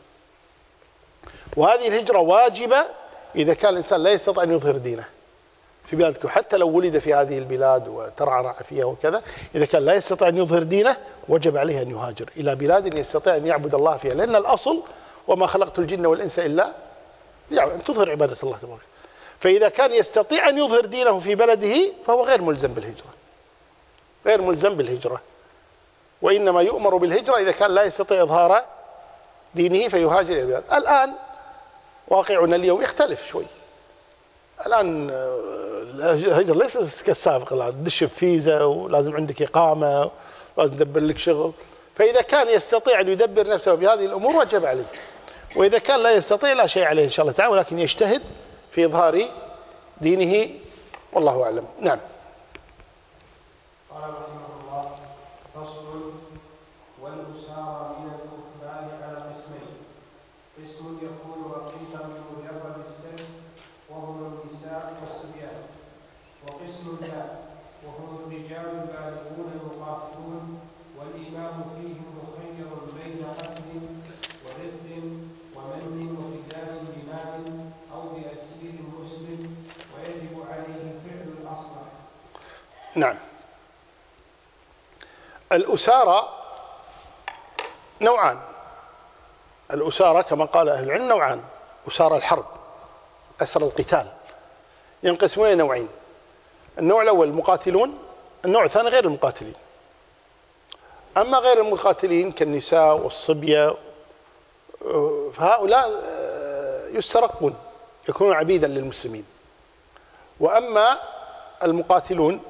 وهذه الهجرة واجبة إذا كان الإنسان لا يستطيع أن يظهر دينه في بلاد الكفر، حتى لو ولد في هذه البلاد وترعرع فيها وكذا، إذا كان لا يستطيع أن يظهر دينه وجب عليه أن يهاجر إلى بلاد يستطيع أن يعبد الله فيها، لأن الأصل: وما خلقت الجن والإنس إلا يعني أن تظهر عبادة الله تبارك. فإذا كان يستطيع أن يظهر دينه في بلده فهو غير ملزم بالهجرة، غير ملزم بالهجرة، وإنما يؤمر بالهجرة إذا كان لا يستطيع إظهار دينه فيهاجر إلى البلاد. الآن واقعنا اليوم يختلف شوي. الآن الهجرة ليس كالسابق، الآن تدش بفيزا ولازم عندك إقامة ولازم تدبر لك شغل. فإذا كان يستطيع أن يدبر نفسه بهذه الأمور وجب عليه، وإذا كان لا يستطيع لا شيء عليه إن شاء الله تعالى، ولكن يجتهد في إظهار دينه والله أعلم. نعم. قال رحمه الله: فصل: والأسارى من الكفار على قسمين: نعم. الأسارة نوعان. الأسارة كما قال أهل العلم نوعان: أسارة الحرب، أسر القتال، ينقسمون إلى نوعين: النوع الأول المقاتلون، النوع الثاني غير المقاتلين. أما غير المقاتلين كالنساء والصبية فهؤلاء يسترقون، يكونون عبيدا للمسلمين. وأما المقاتلون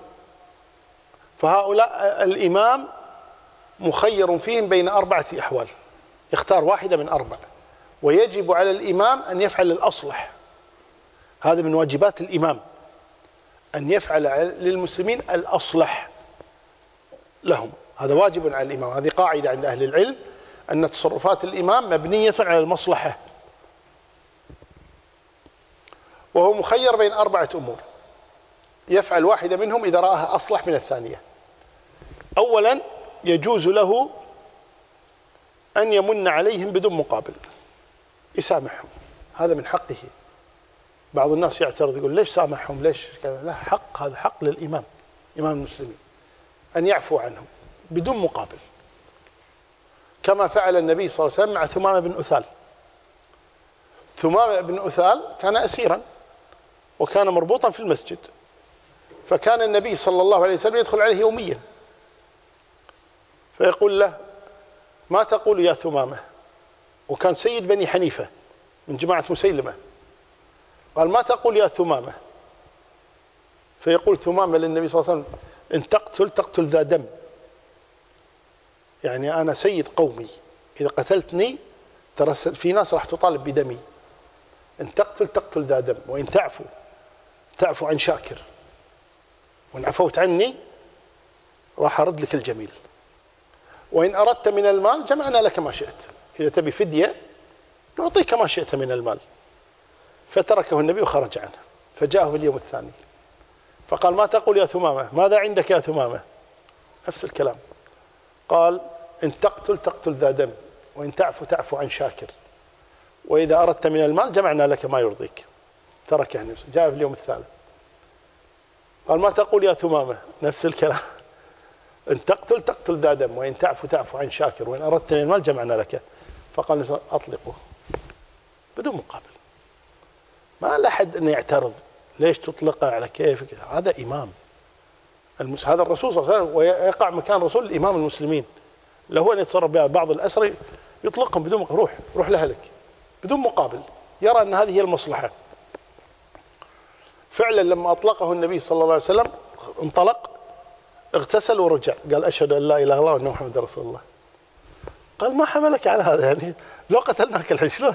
فهؤلاء الإمام مخير فيهم بين أربعة أحوال، يختار واحدة من أربع، ويجب على الإمام أن يفعل الأصلح. هذا من واجبات الإمام، أن يفعل للمسلمين الأصلح لهم، هذا واجب على الإمام. هذه قاعدة عند أهل العلم، أن تصرفات الإمام مبنية على المصلحة، وهو مخير بين أربعة أمور، يفعل واحدة منهم إذا رآها أصلح من الثانية. أولا يجوز له أن يمن عليهم بدون مقابل، يسامحهم، هذا من حقه. بعض الناس يعترض يقول ليش سامحهم، ليش كذا؟ لا، حق، هذا حق للإمام، إمام المسلمين، أن يعفو عنهم بدون مقابل، كما فعل النبي صلى الله عليه وسلم مع ثمامة بن أثال. ثمامة بن أثال كان أسيرا وكان مربوطا في المسجد، فكان النبي صلى الله عليه وسلم يدخل عليه يوميا فيقول له: ما تقول يا ثمامة؟ وكان سيد بني حنيفة من جماعة مسيلمة. قال: ما تقول يا ثمامة؟ فيقول ثمامة للنبي صلى الله عليه وسلم: إن تقتل تقتل ذا دم، يعني أنا سيد قومي، إذا قتلتني ترى في ناس راح تطالب بدمي. إن تقتل تقتل ذا دم، وإن تعفو تعفو عن شاكر، وإن عفوت عني راح أرد لك الجميل، وإن أردت من المال جمعنا لك ما شئت، إذا تبي فدية نعطيك ما شئت من المال. فتركه النبي وخرج عنه، فجاءه في اليوم الثاني فقال: ما تقول يا ثمامة؟ ماذا عندك يا ثمامة؟ نفس الكلام. قال: إن تقتل تقتل ذا دم، وإن تعفو تعفو عن شاكر، وإذا أردت من المال جمعنا لك ما يرضيك. تركه النبي. جاء في اليوم الثالث قال: ما تقول يا ثمامة؟ نفس الكلام. إن تقتل تقتل ذا دم، وإن تعفو تعفو عن شاكر، وإن أردت من المال جمعنا لك. فقال: أطلقه بدون مقابل. ما لحد أن يعترض ليش تطلقه على كيفك، هذا إمام المس... هذا الرسول صلى الله عليه وسلم، ويقع مكان رسول الإمام المسلمين، له أن يتصرف بها. بعض الأسرى يطلقهم بدون مقابل، روح روح لأهلك بدون مقابل، يرى أن هذه هي المصلحة. فعلا لما أطلقه النبي صلى الله عليه وسلم انطلق، اغتسل ورجع، قال: أشهد أن لا إله إلا الله وأن محمد رسول الله. قال: ما حملك على هذا؟ يعني لو قتلناك الحين شلون؟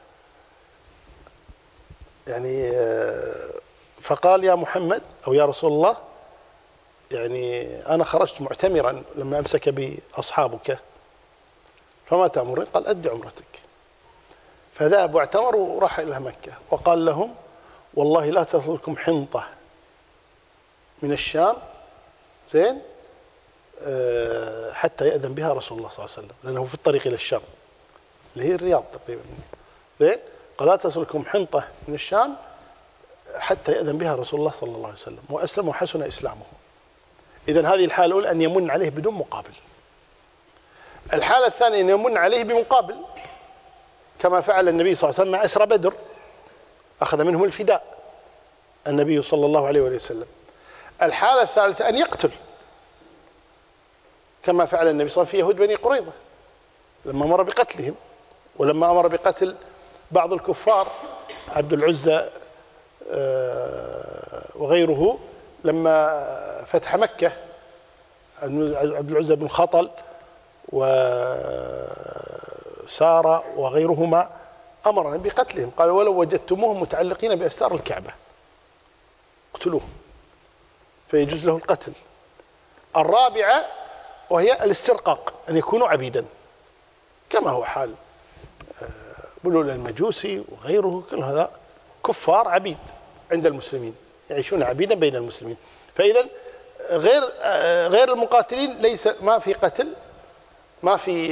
يعني فقال: يا محمد أو يا رسول الله، يعني أنا خرجت معتمرا لما أمسك بأصحابك، فما تأمرني؟ قال: أد عمرتك. فذهب واعتمر وراح إلى مكة، وقال لهم: والله لا تصلكم حنطة من الشام زين أه حتى يأذن بها رسول الله صلى الله عليه وسلم، لأنه في الطريق إلى الشام اللي هي الرياض تقريبا زين. قال: لا تصلكم حنطة من الشام حتى يأذن بها رسول الله صلى الله عليه وسلم، وأسلم وحسن إسلامه. إذن هذه الحالة الأولى أن يمن عليه بدون مقابل. الحالة الثانية أن يمن عليه بمقابل، كما فعل النبي صلى الله عليه وسلم مع أسرى بدر، أخذ منهم الفداء النبي صلى الله عليه وسلم. الحالة الثالثة أن يقتل، كما فعل النبي صلى الله عليه وسلم في يهود بني قريظة لما أمر بقتلهم، ولما أمر بقتل بعض الكفار عبد العزى وغيره لما فتح مكة، عبد العزى بن خطل وسارة وغيرهما أمرنا بقتلهم، قال: ولو وجدتموهم متعلقين بأستار الكعبة اقتلوهم، فيجوز له القتل. الرابعة وهي الاسترقاق، أن يكونوا عبيدا، كما هو حال بلول المجوسي وغيره، كل هذا كفار عبيد عند المسلمين، يعيشون عبيدا بين المسلمين. فإذا غير غير المقاتلين ليس ما في قتل، ما في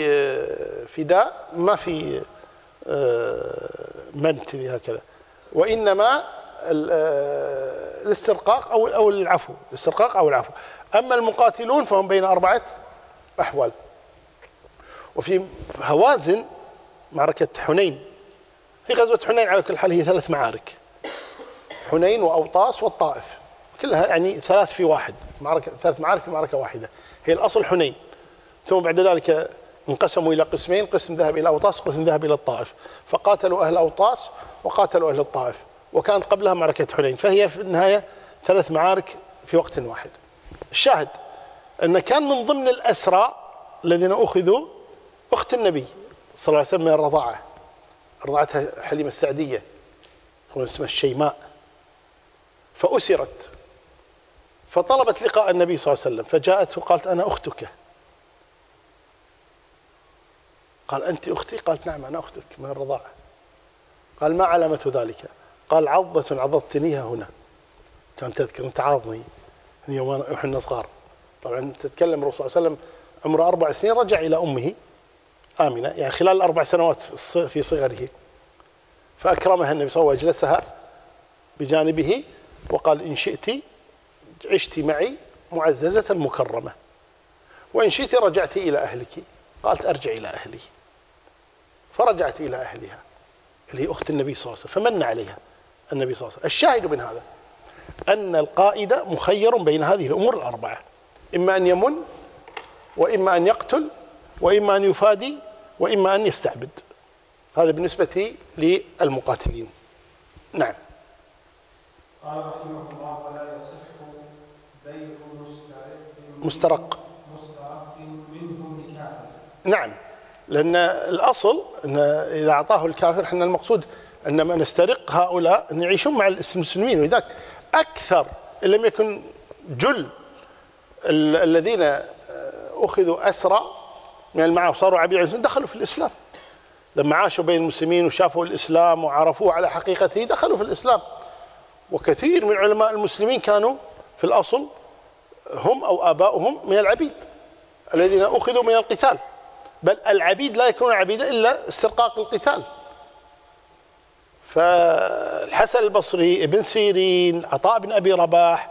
فداء، ما في منت هكذا، وإنما الاسترقاق أو أو العفو، الاسترقاق أو العفو. أما المقاتلون فهم بين أربعة أحوال. وفي هوازن معركة حنين، في غزوة حنين على كل حال هي ثلاث معارك، حنين وأوطاس والطائف، كلها يعني ثلاث في واحد، معركة ثلاث معارك في معركة واحدة، هي الأصل حنين. ثم بعد ذلك انقسموا إلى قسمين، قسم ذهب إلى أوطاس قسم ذهب إلى الطائف، فقاتلوا أهل أوطاس وقاتلوا أهل الطائف، وكانت قبلها معركة حنين، فهي في النهاية ثلاث معارك في وقت واحد. الشاهد أن كان من ضمن الأسرى الذين أخذوا أخت النبي صلى الله عليه وسلم من الرضاعة، رضعتها حليمة السعدية اسمها الشيماء، فأسرت، فطلبت لقاء النبي صلى الله عليه وسلم، فجاءت وقالت أنا أختك. قال أنت أختي؟ قالت نعم أنا أختك من الرضاعة. قال ما علامة ذلك؟ قال عضة عضضتنيها هنا، كان تذكر أنت عاضني يوم إحنا صغار. طبعا تتكلم الرسول صلى الله عليه وسلم عمره أربع سنين، رجع إلى أمه آمنة، يعني خلال الأربع سنوات في صغره، فأكرمها النبي صلى الله عليه وسلم وأجلسها بجانبه وقال إن شئت عشت معي معززة مكرمة، وإن شئت رجعت إلى أهلك. قالت أرجع إلى أهلي، فرجعت إلى أهلها اللي هي أخت النبي صلى الله عليه وسلم، فمن عليها النبي صلى الله عليه وسلم. الشاهد من هذا أن القائد مخير بين هذه الأمور الأربعة، إما أن يمن، وإما أن يقتل، وإما أن يفادي، وإما أن يستعبد. هذا بالنسبة للمقاتلين. نعم. قال رحمه الله ولا يصح بيع مسترق مسترق منه لكافر. نعم، لأن الأصل أن إذا أعطاه الكافر، إحنا المقصود أنما نسترق هؤلاء أن يعيشون مع المسلمين، ولذلك أكثر إن لم يكن جل الذين أخذوا أسرى من المعاصي وصاروا عبيد دخلوا في الإسلام، لما عاشوا بين المسلمين وشافوا الإسلام وعرفوه على حقيقته دخلوا في الإسلام. وكثير من علماء المسلمين كانوا في الأصل هم أو آباؤهم من العبيد الذين أخذوا من القتال، بل العبيد لا يكونون عبيدا إلا استرقاق القتال. فالحسن البصري، ابن سيرين، عطاء بن أبي رباح،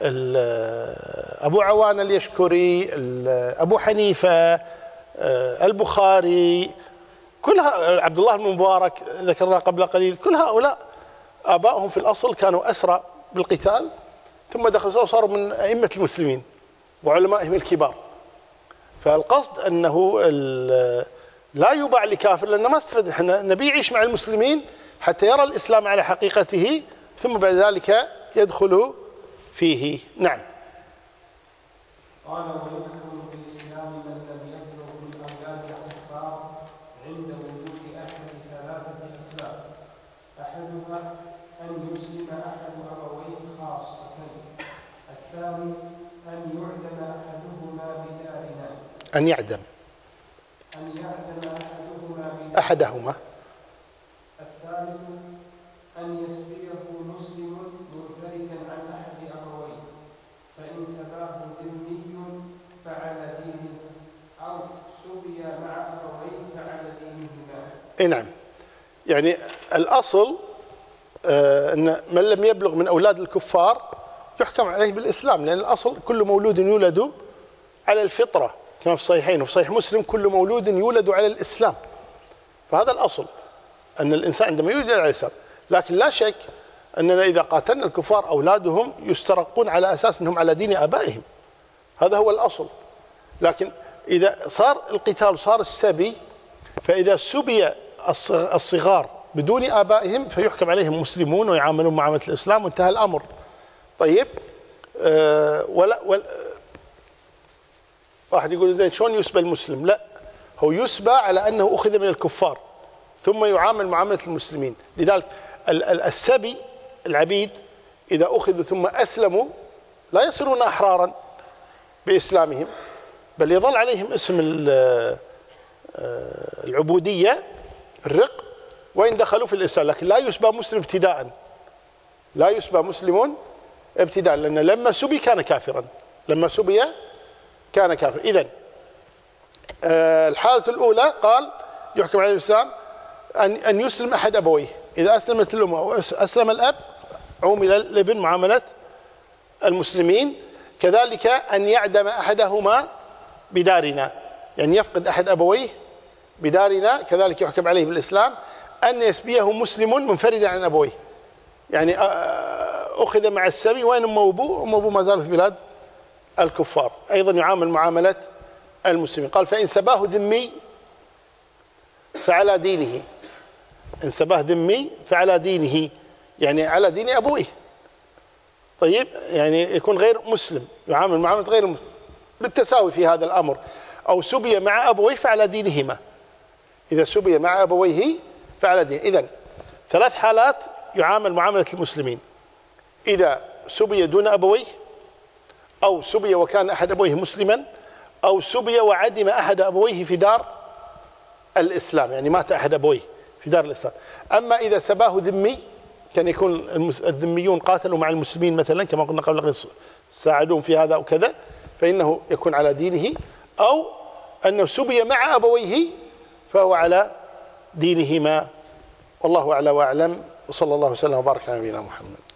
أبو عوان اليشكري، أبو حنيفة، البخاري، كلها، عبد الله بن مبارك ذكرنا قبل قليل، كل هؤلاء آباؤهم في الأصل كانوا أسرى بالقتال، ثم دخلوا وصاروا من أئمة المسلمين وعلمائهم الكبار. فالقصد أنه لا يباع لكافر، لأنه ما استفاد. احنا نبي يعيش مع المسلمين حتى يرى الإسلام على حقيقته، ثم بعد ذلك يدخل فيه. نعم. قال ويدخل في الإسلام من لم يبلغ من أولاد الكفار عند وجود أحد ثلاثة أسباب: أحدها أن يسلم أحد أبويه خاصة، الثاني أن يعدم أحدهما بلا عناء أن يعدم أن يعدم أحدهما بلا أحدهما الثالث أن يسبيه مسلم مرتركا عن أحد أبويه، فإن سباه ذمي فعلى دينه، أو سبي مع أبويه فعلى دينهما. إيه نعم، يعني الأصل آه أن من لم يبلغ من أولاد الكفار يحكم عليه بالإسلام، لأن الأصل كل مولود يولد على الفطرة، كما في الصحيحين وفي صحيح مسلم كل مولود يولد على الإسلام. فهذا الأصل أن الإنسان عندما يولد على الإسلام. لكن لا شك أننا إذا قاتلنا الكفار أولادهم يسترقون على أساس أنهم على دين آبائهم، هذا هو الأصل. لكن إذا صار القتال صار السبي، فإذا سبي الصغار بدون آبائهم فيحكم عليهم مسلمون ويعاملون معاملة الإسلام وانتهى الأمر. طيب أه ولا, ولا واحد يقول زين شلون يسبى المسلم؟ لا، هو يسبى على أنه أخذ من الكفار ثم يعامل معاملة المسلمين. لذلك السبي العبيد إذا أخذوا ثم أسلموا لا يصيرون أحرارا بإسلامهم، بل يظل عليهم اسم العبودية الرق وإن دخلوا في الإسلام، لكن لا يسبى مسلم ابتداء، لا يسبى مسلم ابتداء، لأن لما سبي كان كافرا، لما سبي كان كافر. إذن الحالة الأولى قال يحكم على الإسلام أن أن يسلم أحد أبويه، إذا أسلمت الأم أو أسلم الأب عومل الابن معاملة المسلمين. كذلك أن يعدم أحدهما بدارنا، يعني يفقد أحد أبويه بدارنا، كذلك يحكم عليه بالإسلام. أن يسبيه مسلم منفردا عن أبويه، يعني أخذ مع السبي وين أم أبوه؟ أم أبوه ما زال في بلاد الكفار، أيضا يعامل معاملة المسلمين. قال فإن سباه ذمي فعلى دينه، إن سباه ذمي فعلى دينه، يعني على دين أبويه. طيب يعني يكون غير مسلم، يعامل معاملة غير مسلم بالتساوي في هذا الأمر. أو سبي مع أبويه فعلى دينهما، إذا سبي مع أبويه فعلى دينه. إذن ثلاث حالات يعامل معاملة المسلمين: إذا سبي دون أبويه، أو سبي وكان أحد أبويه مسلما، أو سبي وعدم أحد أبويه في دار الإسلام، يعني مات أحد أبويه في دار الإسلام. أما إذا سباه ذمي، كان يكون الذميون قاتلوا مع المسلمين مثلا كما قلنا قبل، ساعدون في هذا أو كذا، فإنه يكون على دينه. أو أنه سبي مع أبويه فهو على دينهما. والله أعلى وأعلم، وصلى الله وسلم وبارك على نبينا محمد.